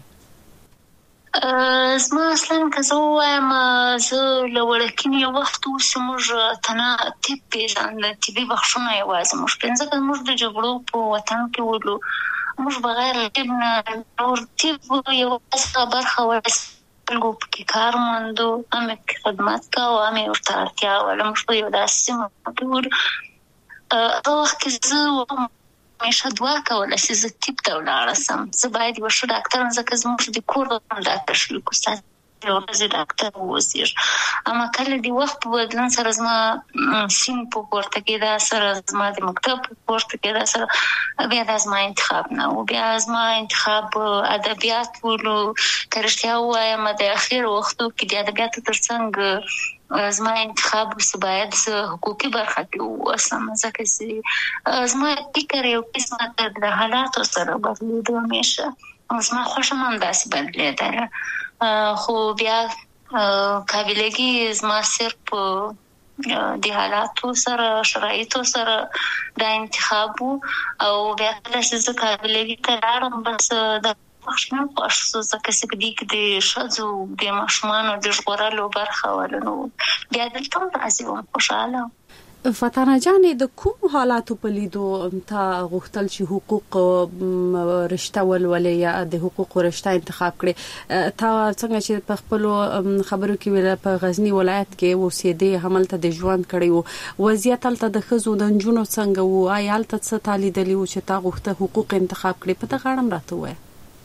زما اصلا که زه وایم زه له وړکینې یو وخت اوس موږ تنه طب پېژاندل طبي بخښونه یوازې موږ پنځه موږ د جګړو په وطن کې ولو موږ بغیر طب نه نور طب یوازې برخه ورسېدلو پکې کار موندو همې خدمت کوو همې ورته اړتیا وله موږ په یو داسې سیمه کې ولو هغه وخت کې زه همیشه دعا کوله چې زه طب ته ولاړه سم زه باید یوه ښه ډاکټر یم ځکه زموږ د کور هم ډاکټر شریک استاد یو ورځې ډاکټر واوسېږي اما کله د وخت په بدلون سره زما سین په پورته کېدا سره زما د مکتب په پورته کېدا سره بیا دا زما انتخاب نه و بیا زما انتخاب ادبیات ولو که رښتیا ووایم د اخر وختو کې د ادبیاتو تر څنګ زما انتخاب اوس باید زه حقوقي برخه کې واوسم ځکه چې زما فکر یو قسمه د حالاتو سره بدلېدو همیشه زما خوښه هم همداسې بدلېدله خو بیا قابلګي زما صرف د حالاتو سره شرایطو سره دا انتخاب و او بیا کله چې زه قابلګي ته لاړم بس د خوښ نه خوښ سو ځکه چې په دې کې د ښځو د ماشومانو د ژغورلو برخه وله نو بیا دلته هم راځي وم خوشحاله
فتانه جانې د کوم حالاتو په لیدو تا غوښتل چې حقوق رشته ولولې یا د حقوق رشته انتخاب کړې تا څنګه چې په خپل خبرو کې ویل په غزنی ولایت کې اوسېدې هملته د ژوند کړی وو وضعیت هلته د ښځو د نجونو څنګه وو آیا هلته څه تا لیدلي وو چې تا غوښته حقوق انتخاب کړې په دغه اړه هم راته ووایه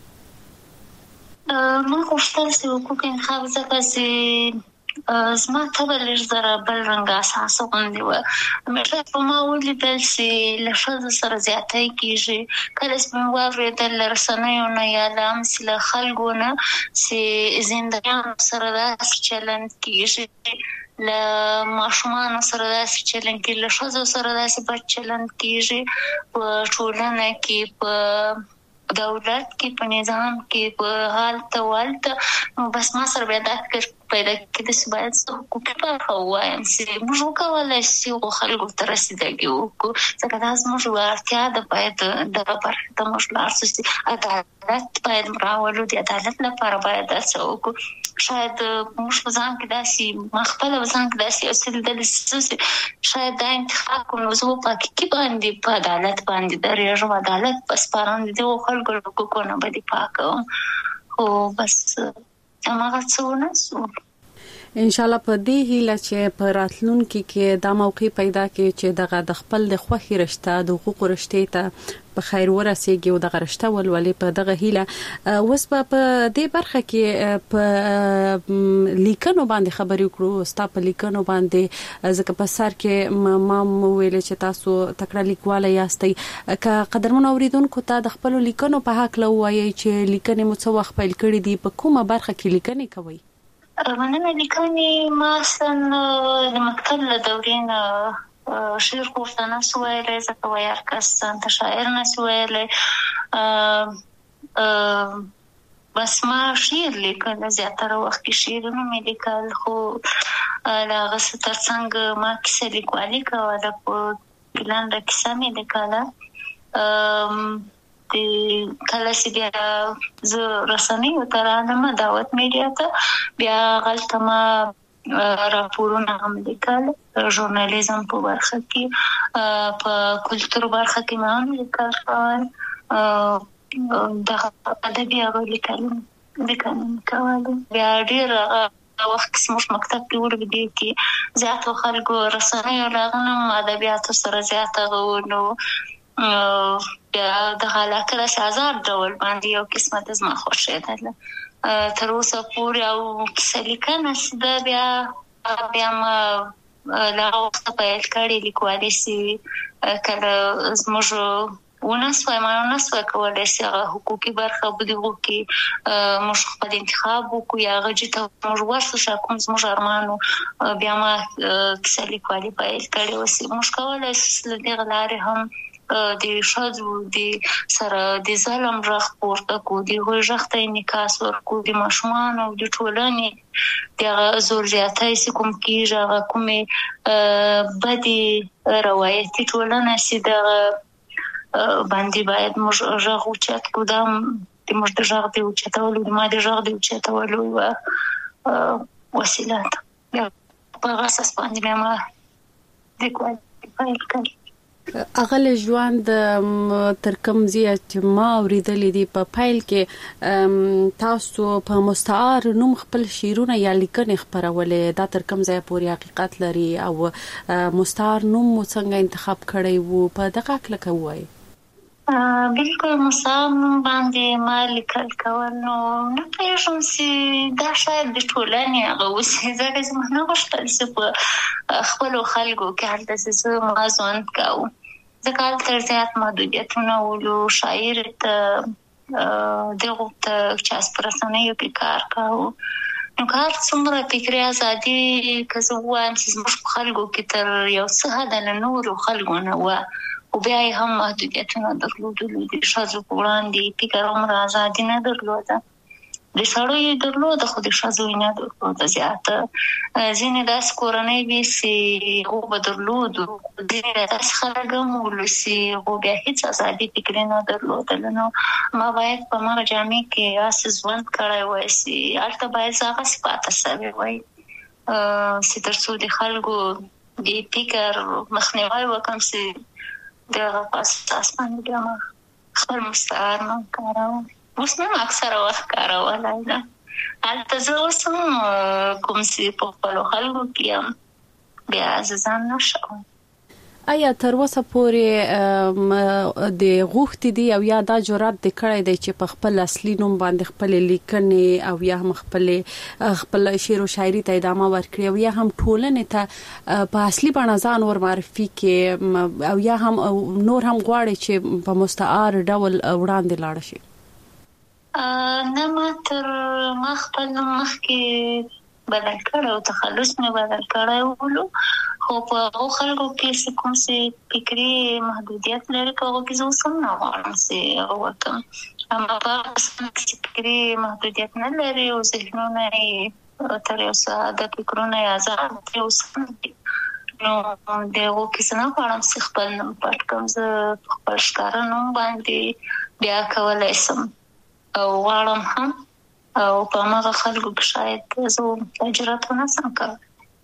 ما غوښتل چې حقوق انتخاب ځکه چې زما طبع لږ ذره بل رنګه اساسه غوندې وه همیشه په ما ولیدل چې له ښځو سره زیاتی کېږي کله چې مې واورېدل له رسنیو نه یا له همسې له خلکو نه چې زندانیانو سره داسې چلند کېږي له ماشومانو سره داسې چلند کېږي له ښځو سره داسې بد چلند کېږي په ټولنه کې په دولت کې په نظام کې په حالت والته بس ما سره بیا دا فکر پیدا کېده چې باید څه حقوقي برخه ووایم چې موږ وکولی چې خلکو ته رسېدګي وکړو ځکه دا زموږ یوه اړتیا ده باید دغه برخې ته موږ لاړ شو چې عدالت باید راولو د عدالت لپاره باید دا څه وکړو شاید موږ په ځان کې داسې ما خپله په ځان کې داسې یو څه لیدلي چې شاید دا انتخاب کړو نو زه په حقیقي باندې په عدالت باندې درېږم عدالت په سپارم د دغو خلکو له حقوقو نه به دفاع کوم خو بس هماغه څه ونه سو
ان شاء الله په دې هیله چې په راتلونکي کې دا موقع پیدا کړي چې دغه د خپل د خوښي رشته د حقوق رشته ته په خیر ورسېږي او دغه رشته ولولې په دغه هیله اوس په دې برخه کې په لیکنو باندې خبرې وکړو ستا په لیکنو باندې ځکه په سر کې ما ویل چې تاسو تکړه لیکواله یاستئ که قدرمن اوریدونکو ته د خپل لیکنو په حق لوي چې لیکنې مو څه وخت پیل کړې دي په کومه برخه کې لیکنې کوي
مننه لیکنې ما اصلا د مکتب له دورې نه شعر خو نه سو ویلی ځکه ویار کس ته شاعر نه سو ویلی بس ما شعر لیکل زیاتره وخت کې شعرونه مې لیکل خو له هغه څه تر څنګ ما کیسه لیکوالي کوله په لنډه کیسه مې لیکله د کله چې بیا زه رسنیو ته رالم دعوت میډیا ته بیا هلته ما راپورونه هم لیکل ژورنالیزم په برخه کې په کلتور برخه کې ما هم لیکل کول دغه ادبي هغه لیکنې لیکنې کول بیا ډېر وخت چې موږ مکتب کې ورغلو کې زیاتو خلکو رسنیو له هغه نه ادبیاتو سره زیات هغه نو بیا دغه علاقه داسې ازاد ډول باندې یو قسمه د زما خوښېدله تر اوسه پورې او کیسه لیکنه چې ده بیا بیا ما لا وخت پیل کړي لیکوالي سي کله زموږ ونسوه ما ونسوه کولای شي حقوقي برخه بده وکي موږ خپل انتخاب وکړو یا غږی ته موږ ورسو کوم زموږ ارمانو بیا ما کیسه لیکوالي پیل کړي وسی موږ کولای شو د غلارې هم د شادو د سره د ظلم رخ پورته کو د وژغته انعکاس ورکو د ماشومان او د ټولنې د زور زیاتای سي کوم کیږي کومه بدی روایتي ټولنه سي د باندې باید موږ ژغ اوچت کودم د موږ د ژغ دی اوچتولو د ما د ژغ دی اوچتولو وسیله ده په اساس باندې ما د کوم پیل کړی
اغل ژوند تر کوم زیات ما اوریدلې دي په پیل کې تاسو په مستعار نوم خپل شعرونه یا لیکنې خبرولې دا تر کوم ځای پورې حقیقت لري او مستعار نوم څنګه انتخاب کړی وو په دغه کله کوي
بالکل مستعار نوم باندې ما لیکل کول نو نه پېژم چې دا شاید د ټولنې هغه وسې ځکه چې ما نه غوښتل چې په خپلو خلکو کې هلته چې ما ژوند کوو ځکه هلته زیات محدودیتونه ولو شاعر ته دغه ته چې په رسنیو کې کار کوو نو کار څومره فکري ازادي که زه وایم چې زموږ په خلکو کې تر یو څه حده له نورو خلکو نه وه او بیا یې هم محدودیتونه درلودلي د ښځو په وړاندې فکر عمر ازادي نه درلوده د سړو یې درلوده خو د ښځو یې نه درلوده زیاته ځینې داسې کورنۍ وي چې هغو به درلودو ځینې داسې خلک هم ولو چې هغو بیا هېڅ ازادي فکري نه درلودله نو ما باید په هماغه جامع کې هسې ژوند کړی وای چې هلته باید زه هغسې پاته سوې وای چې تر څو د خلکو د فکر مخنیوی وکړم چې دغه په اساس باندې بیا ما خپل مستعار نوم کاروم اوس نه اکثره وخت کارولی ده هلته زه اوس هم کوم چې په خپلو خلکو کې یم بیا زه ځان نه شم
آیا تر اوسه پورې د غوښتې دي او یا دا جرأت د کړی دی چې په خپل اصلي نوم باندې خپل لیکنې او یا هم خپل خپل شعر او شاعري ته ادامه ورکړي او یا هم ټولنې ته په اصلي بڼه ځان ور معرفي کې او یا هم نور هم غواړي چې په مستعار ډول وړاندې لاړ شي
نه ما تر ما خپل نوم مخکې بدل کړی او تخلص مې بدل کړی ولو خو په هغو خلکو کې چې کوم چې فکري محدودیت لري په هغو کې زه اوس هم نه غواړم چې هغه وکړم اما په هغه کسانو کې چې فکري محدودیت نه لري او ذهنونه یې تر یو څه د فکرونه یې ازاد دي اوس هم دي نو د هغو کې زه نه غواړم چې خپل نوم پټ کړم زه په خپل ښکاره نوم باندې بیا کولی شم او غواړم هم او په هماغه خلکو کې شاید زه جرأت ونه شم کولی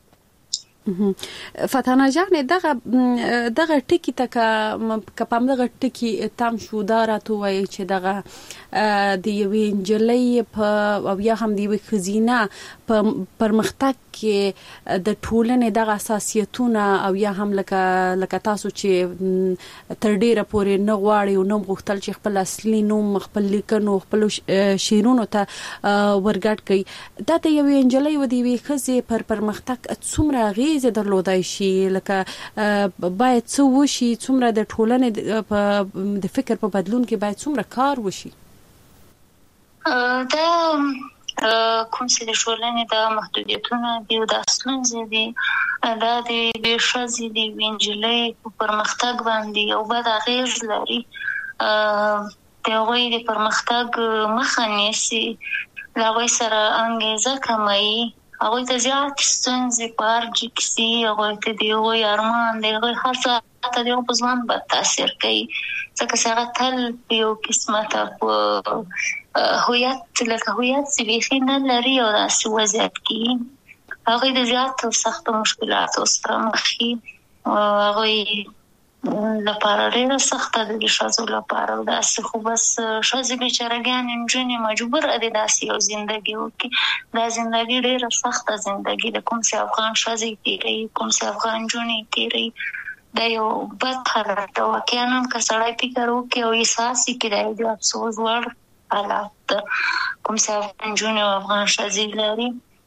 فتانه جان دغه دغه ټکی ته که په دغه ټکی تام شو دا راته وایي چې دغه د یوې نجلۍ په او یا هم د یوې ښځینه په پرمختګ کې د ټولنې دغه اساسیتونه او یا هم لکه لکه تاسو چې تر ډیره پورې نه غواړي او نه غوښتل چې خپل اصلي نوم خپل لیکنو خپل شعرونو ته ورګډ کړي دا د یوې نجلۍ او د یوې ښځې پر پرمختګ څومره اغیزه درلودای شي لکه باید څه وشي څومره د ټولنې د فکر په بدلون کې باید څومره کار وشي
دا کوم چې د ټولنې د محدودیتونه دي او د ستونزې دي دا د بې ښځې د یوې نجلۍ په پرمختګ باندې یو بد اغېز لري د هغوی د پرمختګ مخه نیسي له هغوی سره انګېزه کموي هغوی ته زیات ستونزې په هر جي کې سي هغوی ته د هغوی ارمان د هغوی هر څه حتی د هغوی په ژوند بد تاثیر کوي ځکه چې هغه تل په یو قسمته په هویت لکه هویت چې بیخي نه لري او داسې وضعیت کې هغوی د زیاتو سختو مشکلاتو سره مخ وي هغوی لپاره ډېره سخته ده د ښځو لپاره داسې خو بس ښځې بېچارهګانې نجونې مجبوره دي داسې یو زندګي وکړي دا زندګي ډېره سخته زندګي ده کوم چې افغان ښځې تېروي کوم چې افغان نجونې تېروي دا یو بد حالت ده واقعا هم که سړی فکر وکړي او احساس یې کړي دا یو د افسوس وړ حالات ده کوم چې افغان نجونې او افغان ښځې لري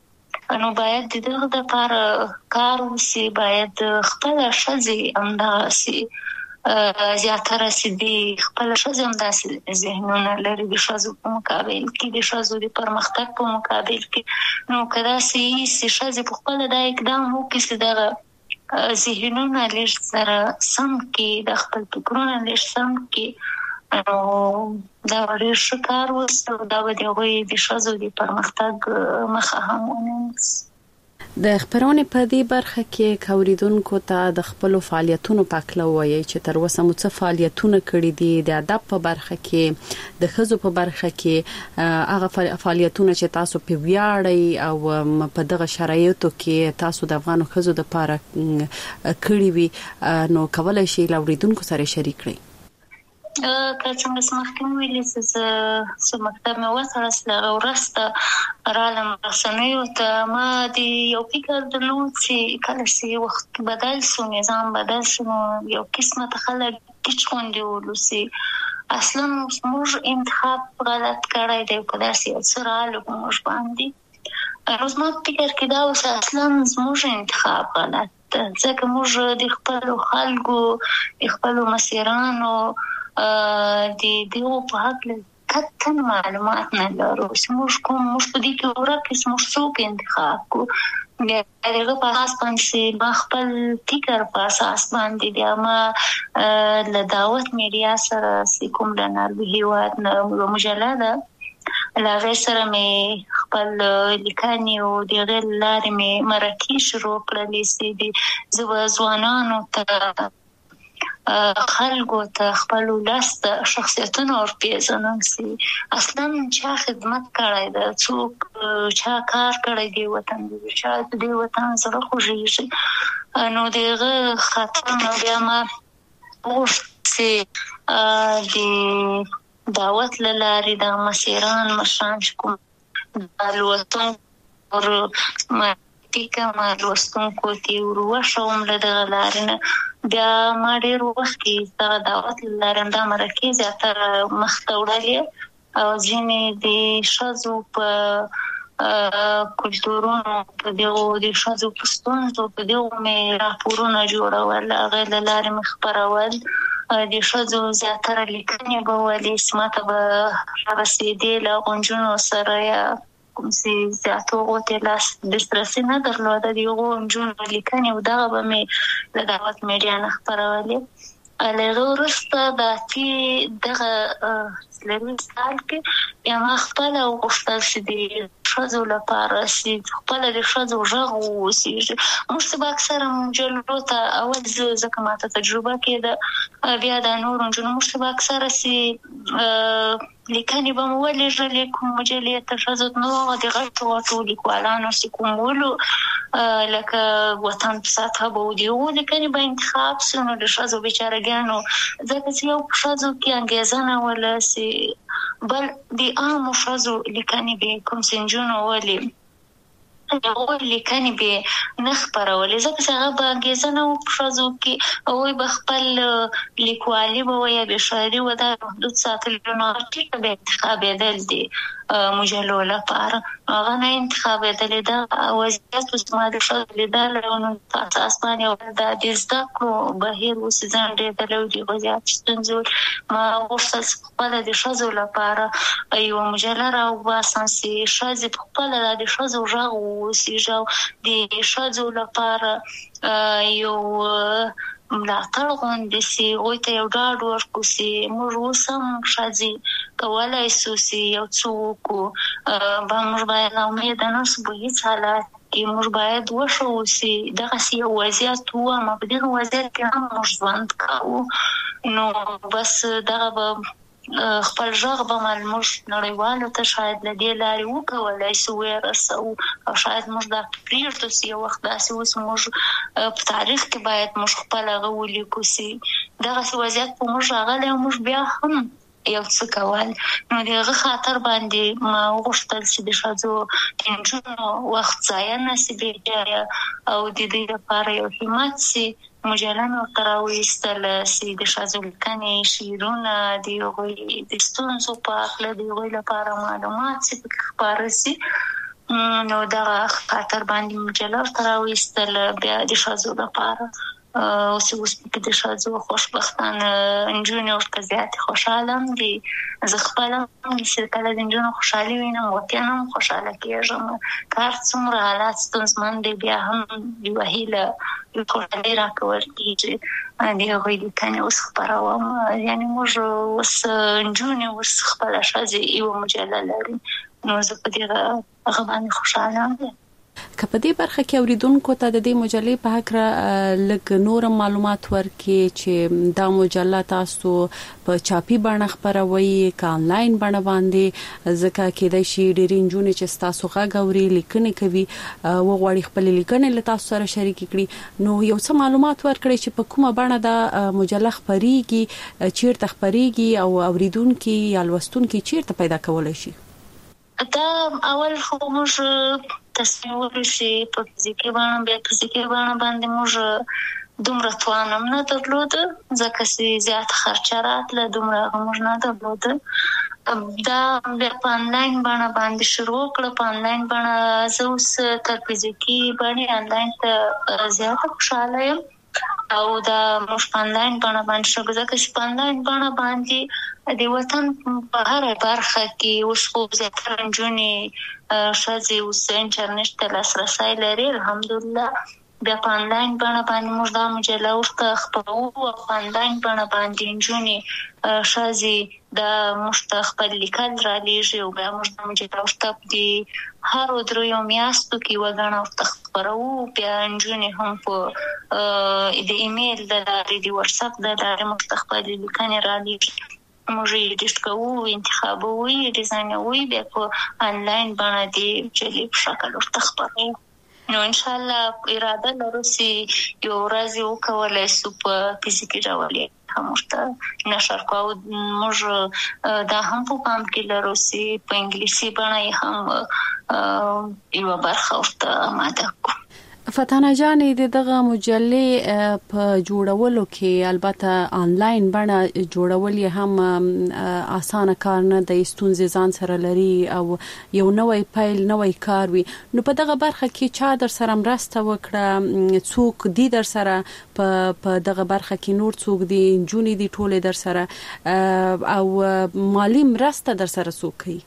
نو باید د دغه لپاره کار وشي، باید خپله ښځې همداسې زیاتره چې د خپله ښځې همداسې ذهنونه لري د ښځو په مقابل کې، د ښځو د پرمختګ په مقابل کې. نو که داسې وي چې ښځې په خپله دا اقدام وکړي چې دغه ذهنونه لږ سره سم کړي، د خپل فکرونه لږ سم کړي، نو دا به ډېر ښه کار وشي او دا به د هغوی د ښځو د پرمختګ مخه هم ونیسي.
د خبرونې په دې برخه کې کوریدونکو ته د خپل فعالیتونو په اړه وایي چې تر اوسه مو څه فعالیتونه کړي دي د ادب په برخه کې، د ښځو په برخه کې، هغه فعالیتونه چې تاسو په ویاړئ او په دغه شرایطو کې تاسو د افغان ښځو لپاره کړي وي، نو کولای شئ لاوریدونکو سره شریک کړئ.
که څنګه چې مخکې مو ویلي چې زه مکتب مې وتړل، هغه وروسته رالم رسنیو ته. ما د یو فکر درلود چې کله چې وخت بدل شو، نظام بدل شو، نو یو قسمه خلک ټیچ غوندې ولو چې اصلا موږ انتخاب غلط کړی دی، که داسې یو څه راغلو په موږ باندې. نو زما په فکر کې دا و چې اصلا زموږ انتخاب غلط ده، ځکه موږ د خپلو خلکو د خپلو مسیرانو د دغو په هکله قطعا معلومات نه لرو چې موږ کوم موږ په دې کې ورک چې موږ څوک انتخاب کړو. بیا هغه په اساس باندې ما خپل فکر په اساس باندې بیا ما له دعوت میډیا سره کوم د ناروې هیواد نه مجله ده له هغې سره مې خپل لیکنې او د هغې له لارې مې مرکې شروع کړلې چې زه به ځوانانو ته خلکو ته خپل ولس ته شخصیتونه ورپېژنم چې اصلا چا خدمت کړی ده، څوک چا کار کړی دی وطن د چا د دې وطن زړه خوږېږي. نو د هغه خاطر نه بیا ما غوښت چې د دعوت له لارې د مسیران مشران چې کوم لوستونکو ټیکه ما لوستونکو ته ور وښوم له دغه لارې نه. بیا ما ډېر وخت کې دغه دعوت له لارې همدا مرکې زیاتره مخته وړلې او ځینې د ښځو په کلتورونو په دغو د ښځو په ستونزو په دغو مې راپورونه جوړول، هغې له لارې مې خپرول. د ښځو زیاتره لیکنې به ولې چې ما ته به رسېدې له هغو نجونو سره یا کوم چې زیاتو هغو ته لاس دسترسي نه درلوده، د هغو نجونو لیکنې او دغه به مې له دعوت میډیا نه خپرولې. له هغې وروسته د اتې دغه څلرویشت کال کې بیا ما خپله وغوښتل چې د ښځو لپاره چې خپله د ښځو غږ واوسېږي. موږ چې به اکثره مجلو ته اول زه ځکه ما ته تجربه کېده، بیا دا نورو نجونو موږ چې به اکثره چې لیکنې به مو ولېږلې کوم مجلې ته ښځو ته، نو هغه د غټو غټو لیکوالانو چې کوم ولو لکه وطن په سطحه به و د هغو لیکنې به انتخاب شي. نو د ښځو بیچارهګانو ځکه چې یو په ښځو کې انګېزه نه وله چې بل د عامو ښځو لیکنې به کوم چې نجونو ولې هغوی لیکنې به نه خپرولې، ځکه چې هغه به انګېزه نه وه په ښځو کې، هغوی به خپل لیکوالي به وه یا بې شاعري وه دا محدود ساتلي، نو هغه ټیټه به انتخابېدل دي مجلو لپاره، هغه نه انتخابېدلې. دا وضعیت اوس ما د ښځو لیدلی و، نو په اساس باندې دا د زده کړو بهیر اوس ځنډېدلی و، د هغو زیات ستونزې وې. ما غوښتل چې پخپله د ښځو لپاره یوه مجله راوباسم چې ښځې پخپله دا د ښځو غږ واوسېږي او د ښځو لپاره یو ملاتړ غوندې چې هغوی ته یو ډاډ ورکړو چې موږ اوس هم ښځې کولی شو چې یو څه وکړو، موږ باید ناامیده نه شو په هېڅ حالت کې، موږ باید وښیو چې دغسې یو وضعیت و، اما په دغه وضعیت کې هم موږ ژوند کوو. نو بس دغه به خپل غږ به موږ نړیوالو ته شاید له دې لارې وکولی شو ورسوو، او شاید موږ دا پرېږدو چې یو وخت داسې اوس موږ په تاریخ کې باید موږ خپل هغه ولیکو چې دغسې وضعیت په موږ راغلی او موږ بیا هم یو څه کول. نو د هغه خاطر باندې ما وغوښتل چې د ښځو د نجونو وخت ضایع نه شي بېجایه او د دوی لپاره یو همت شي. مجله مې ورته راوایستله چې د ښځو لیکنې، شعرونه، د هغوی د ستونزو په هکله د هغوی لپاره معلومات چې پکې خپاره شي. نو دا خاطر باندې مجله تراويستل بیا د شازو لپاره او اوس په دې شازو خوشبختانه انجونی ورته زیات خوشاله دي. زه خپل چې کله د انجونو خوشالي وینم وکینم خوشاله کېږم. کار څومره حالات ستونزمن دي بیا هم د وهیله د خوشالي راکول کېږي د هغوی د کنې اوس خپروم. یعنې موږ اوس انجونې اوس خپله ښځې یوه مجله لري نو زه په دې هغه باندې خوشاله یم.
که په دې برخه کې اوریدونکو ته د دې مجلې په هکله لږ نور معلومات ورکړي چې دا مجله تاسو په چاپي بڼه خپروي که آنلاین بڼه باندې ځکه کېدای شي ډېرې نجونې چې تاسو غږ اوري لیکنې کوي وغواړي خپل لیکنې له تاسو سره شریک کړي نو یو څه معلومات ورکړي چې په کومه بڼه دا مجله خپريږي چیرته خپريږي او اوریدونکو یا لوستونکو چیرته پیدا کولای شي.
دا اول خو موږ تصمیم ورشي په فزیکي بڼه بیا فزیکي بڼه باندې موږ دومره توان هم نه درلود ځکه چې زیات خرچه راتله دومره موږ نه درلود. دا بیا په آنلاین بڼه باندې شروع کړه. په آنلاین بڼه زه اوس تر فزیکي بڼې آنلاین ته زیاته خوشاله یم او دا موږ په آنلاین بڼه باندې شروع ځکه چې په آنلاین بڼه باندې د وطن په هره برخه کې اوس خو زیاتره نجونې ښځې اوس انټرنیټ ته لاسرسی لري الحمدلله. بیا په آنلاین بڼه باندې موږ دا مجله ورته خپروو او په آنلاین بڼه باندې نجونې ښځې دا موږ ته خپل لیکل رالېږي او بیا موږ دا مجله ورته د هرو دریو میاشتو کې یوه ګڼه ورته خپروو. بیا نجونې هم په د ایمیل د لارې د وټساپ د لارې موږ ته خپلې لیکنې رالېږي. موږ یې ایډیټ کوو انتخابوو یې ډیزاینوو بیا په آنلاین بڼه د مجلې په شکل ورته خپروو. نو انشاءالله اراده لرو چې یو ورځ وکولای شو په فزیکي ډول یې هم ورته نشر کوو. موږ دا هم په پام کې لرو چې په انګلیسي بڼه یې هم یوه برخه ورته آماده کړو.
فتانه جانې د دغه مجلې په جوړولو کې البته آنلاین بڼه جوړول یې هم اسانه کار نه دی ستونزې ځان سره لري او یو نوې پیل نوې کار وي. نو په دغه برخه کې چا در سره مرسته وکړه څوک دی در سره په دغه برخه کې نور څوک دی نجونې دی ټولې در سره او مالی مرسته در سره څوک کوي؟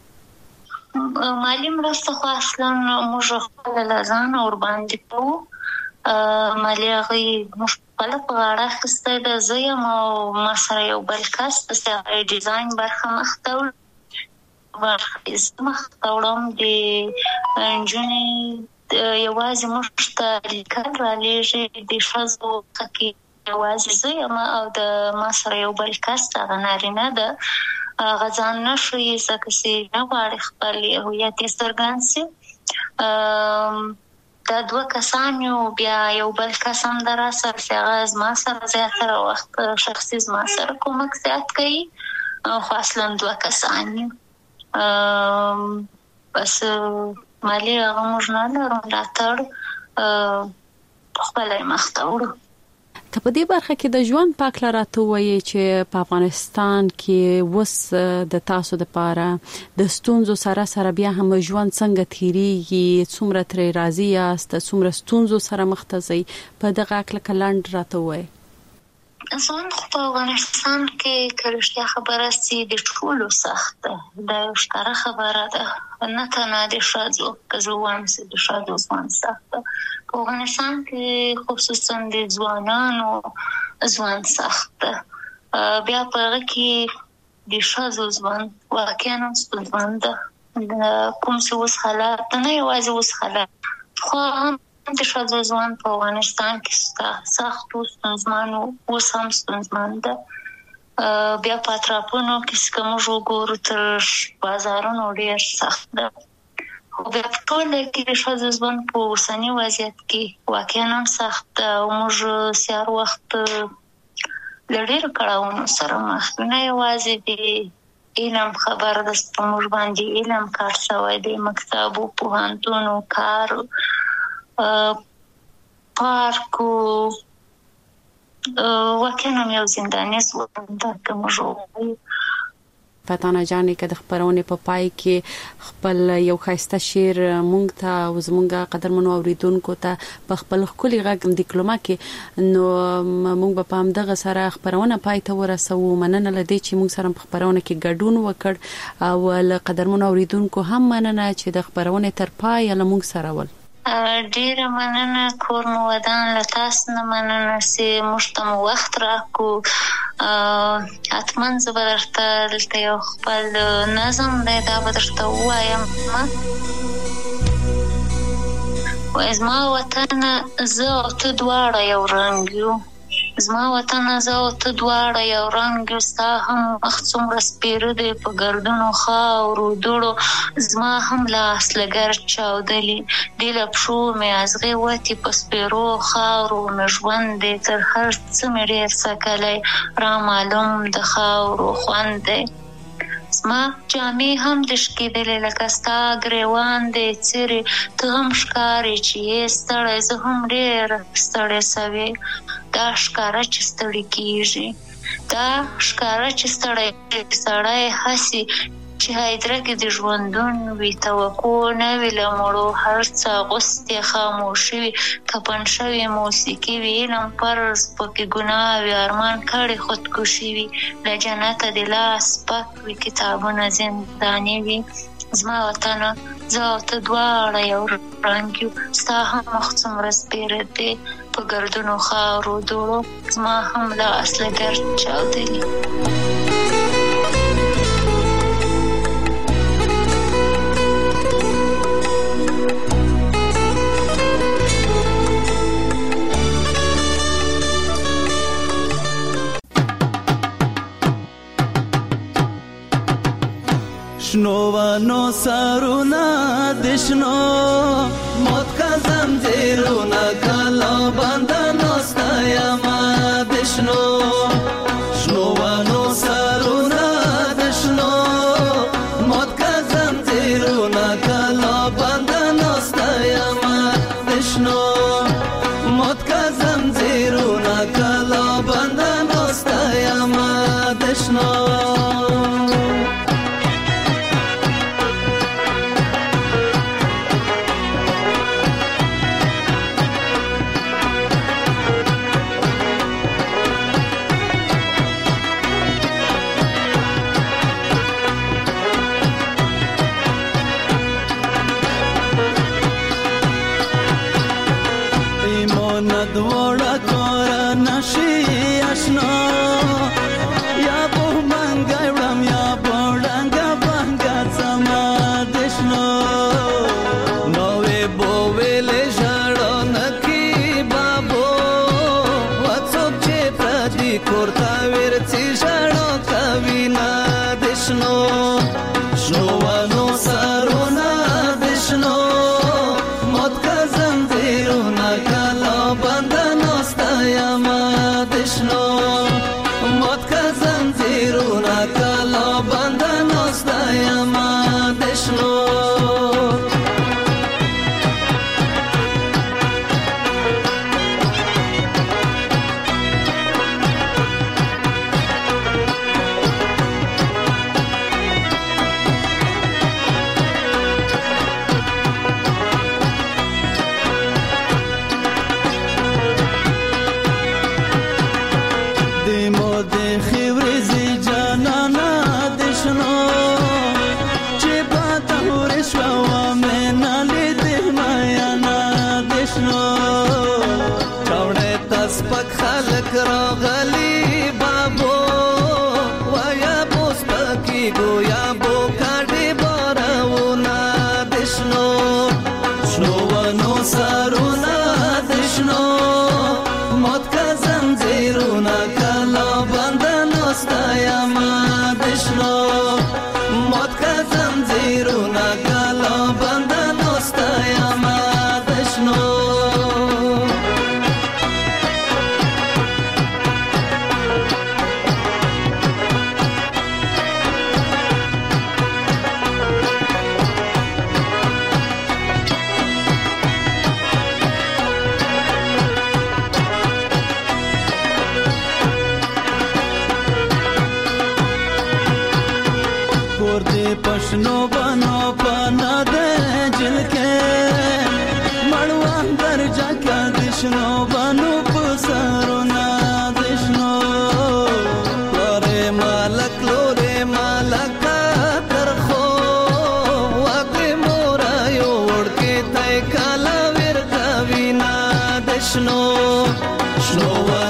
مالی مرسته خو اصلا موږ خپله له ځانه ورباندې کوو. مالی هغوی موږ خپله په غاړه اخیستی ده. زه یم او ما سره یو بل کس داسې هغه ډیزاین برخه مخته وړم زه مخته وړم د نجونې یوازې موږ ته لیکل رالېږي د ښځو کې یوازې زه یم او د ما سره یو بل کس هغه نارینه ده هغه ځان نه ښیي ځکه چې نه غواړي خپل هویت یې څرګند شي. دا دوه کسان یو بیا یو بل کس هم ده راسره چې هغه زما سره زیاتره وخت شخصي زما سره کومک زیات کوي خو اصلا دوه کسان یو. بس مالي هغه موږ نه لرو ملاتړ خپله یې مخته وړو.
که په دې برخه کې د ژوند په اړه راته ووایي چې په افغانستان کې اوس د تاسو لپاره د ستونزو سره سره بیا هم ژوند څنګه تیریږي څومره ترې راضي یاست څومره ستونزو سره مخ ته ځئ په دغه اړه لنډ راته ووایي.
ژوند خو په افغانستان کې که رښتیا خبره سي د ټولو سخت ده. دا یو ښکاره خبره ده نه تنها د ښځو که زه ووایم چې د ښځو ژوند سخت ده په افغانستان کې خصوصا د ځوانانو ژوند سخت ده. بیا په هغه کې د ښځو ژوند واقعا ستونزمن ده. کوم چې اوس حالات نه یوازې اوس حالات خو هم د ښځو ژوند په افغانستان کې سخت او ستونزمن اوس هم ستونزمن ده. بیا په اطرافونو کې که موږ وګورو تر بازارونو ډېر سخت ده. خو بیا په ټوله کې د ښځو ژوند په اوسني وضعیت کې واقعا هم سخت ده او موږ سهار وخت له ډېرو کړاوونو سره مخ یو. نه یوازې د علم خبر ده په موږ باندې علم کار شوی دی مکتب و پوهنتون و کار پارک و واقعا هم یو زنداني ژوند ده که موږ ووایو.
فتانه جانې که د خبرونه په پای کې خپل یو خاصه شعر مونږ ته او زمونږه قدرمنو اوریدونکو ته په خپل خولي غږ ډیپلوما کې نو مونږ په پام دغه سره خبرونه پای ته ورسو مننه لدی چې مونږ سره په خبرونه کې ګډون وکړ او ل قدرمنو اوریدونکو هم مننه چې د خبرونه تر پای له مونږ سره ول
ډیره مننه کور مو ودان له تاسو نه مننه چې موږ ته وخت راکو اتمن زه به درته دلته یو خپل نظم دی دا به درته ووایم وایي زما وطن زه او ته دواړه یو رنګ یو زما وطن زه او ته دواړه یو رنګ یو ستا هم مخ څومره سپېره دی په ګردونو خاورو دوړو زما هم لاس له ګرد چاودلي دې له پښو مې ازغې وتې په سپېرو خاورو مې ژوند دی تر هر څه مې ډېر څکلی رامعلوم د خاورو خوند دی زما جامې هم د شکېدلې لکه ستا ګریوان دی څیرې ته هم ښکارې چې یې ستړی زه هم ډېره ستړې سوې دا ښکاره چې ستړی کېږي دا ښکاره چې ستړی سړی هسې چې هایدره کې د ژوندون وي توقع نه وي له مړو هر څه اغوستې خاموشي وي کفن شوې موسیقي وي علم فرض پکې ګناه وي ارمان کړې خودکشي وي له جنته د لاس پک وي کتابونه زنداني وي زما وطنه زه او ته دواړه یو رنګ یو ستا هم مخ څومره سپېره دی په ګردونو خاورو دوړو زما هم لاس له ګرد چاودلي
شنوانو سرونا دشنو موت کا زنجیرونا کلا بندنو ستایما دشنو شنوانو سرونا دشنو موت کا زنجیرونا کلا بندنو ستایما دشنو موت کا زنجیرونا کلا بندنو ستایما دشنو کور دې پښنو بنو پنا دې جلکه مړوان درجا کا دشنو بنو پسرونا دشنو لورې مالک لورې مالک ترخو واګې مورا یو ورکه تای کالا ور کوینا دشنو شنو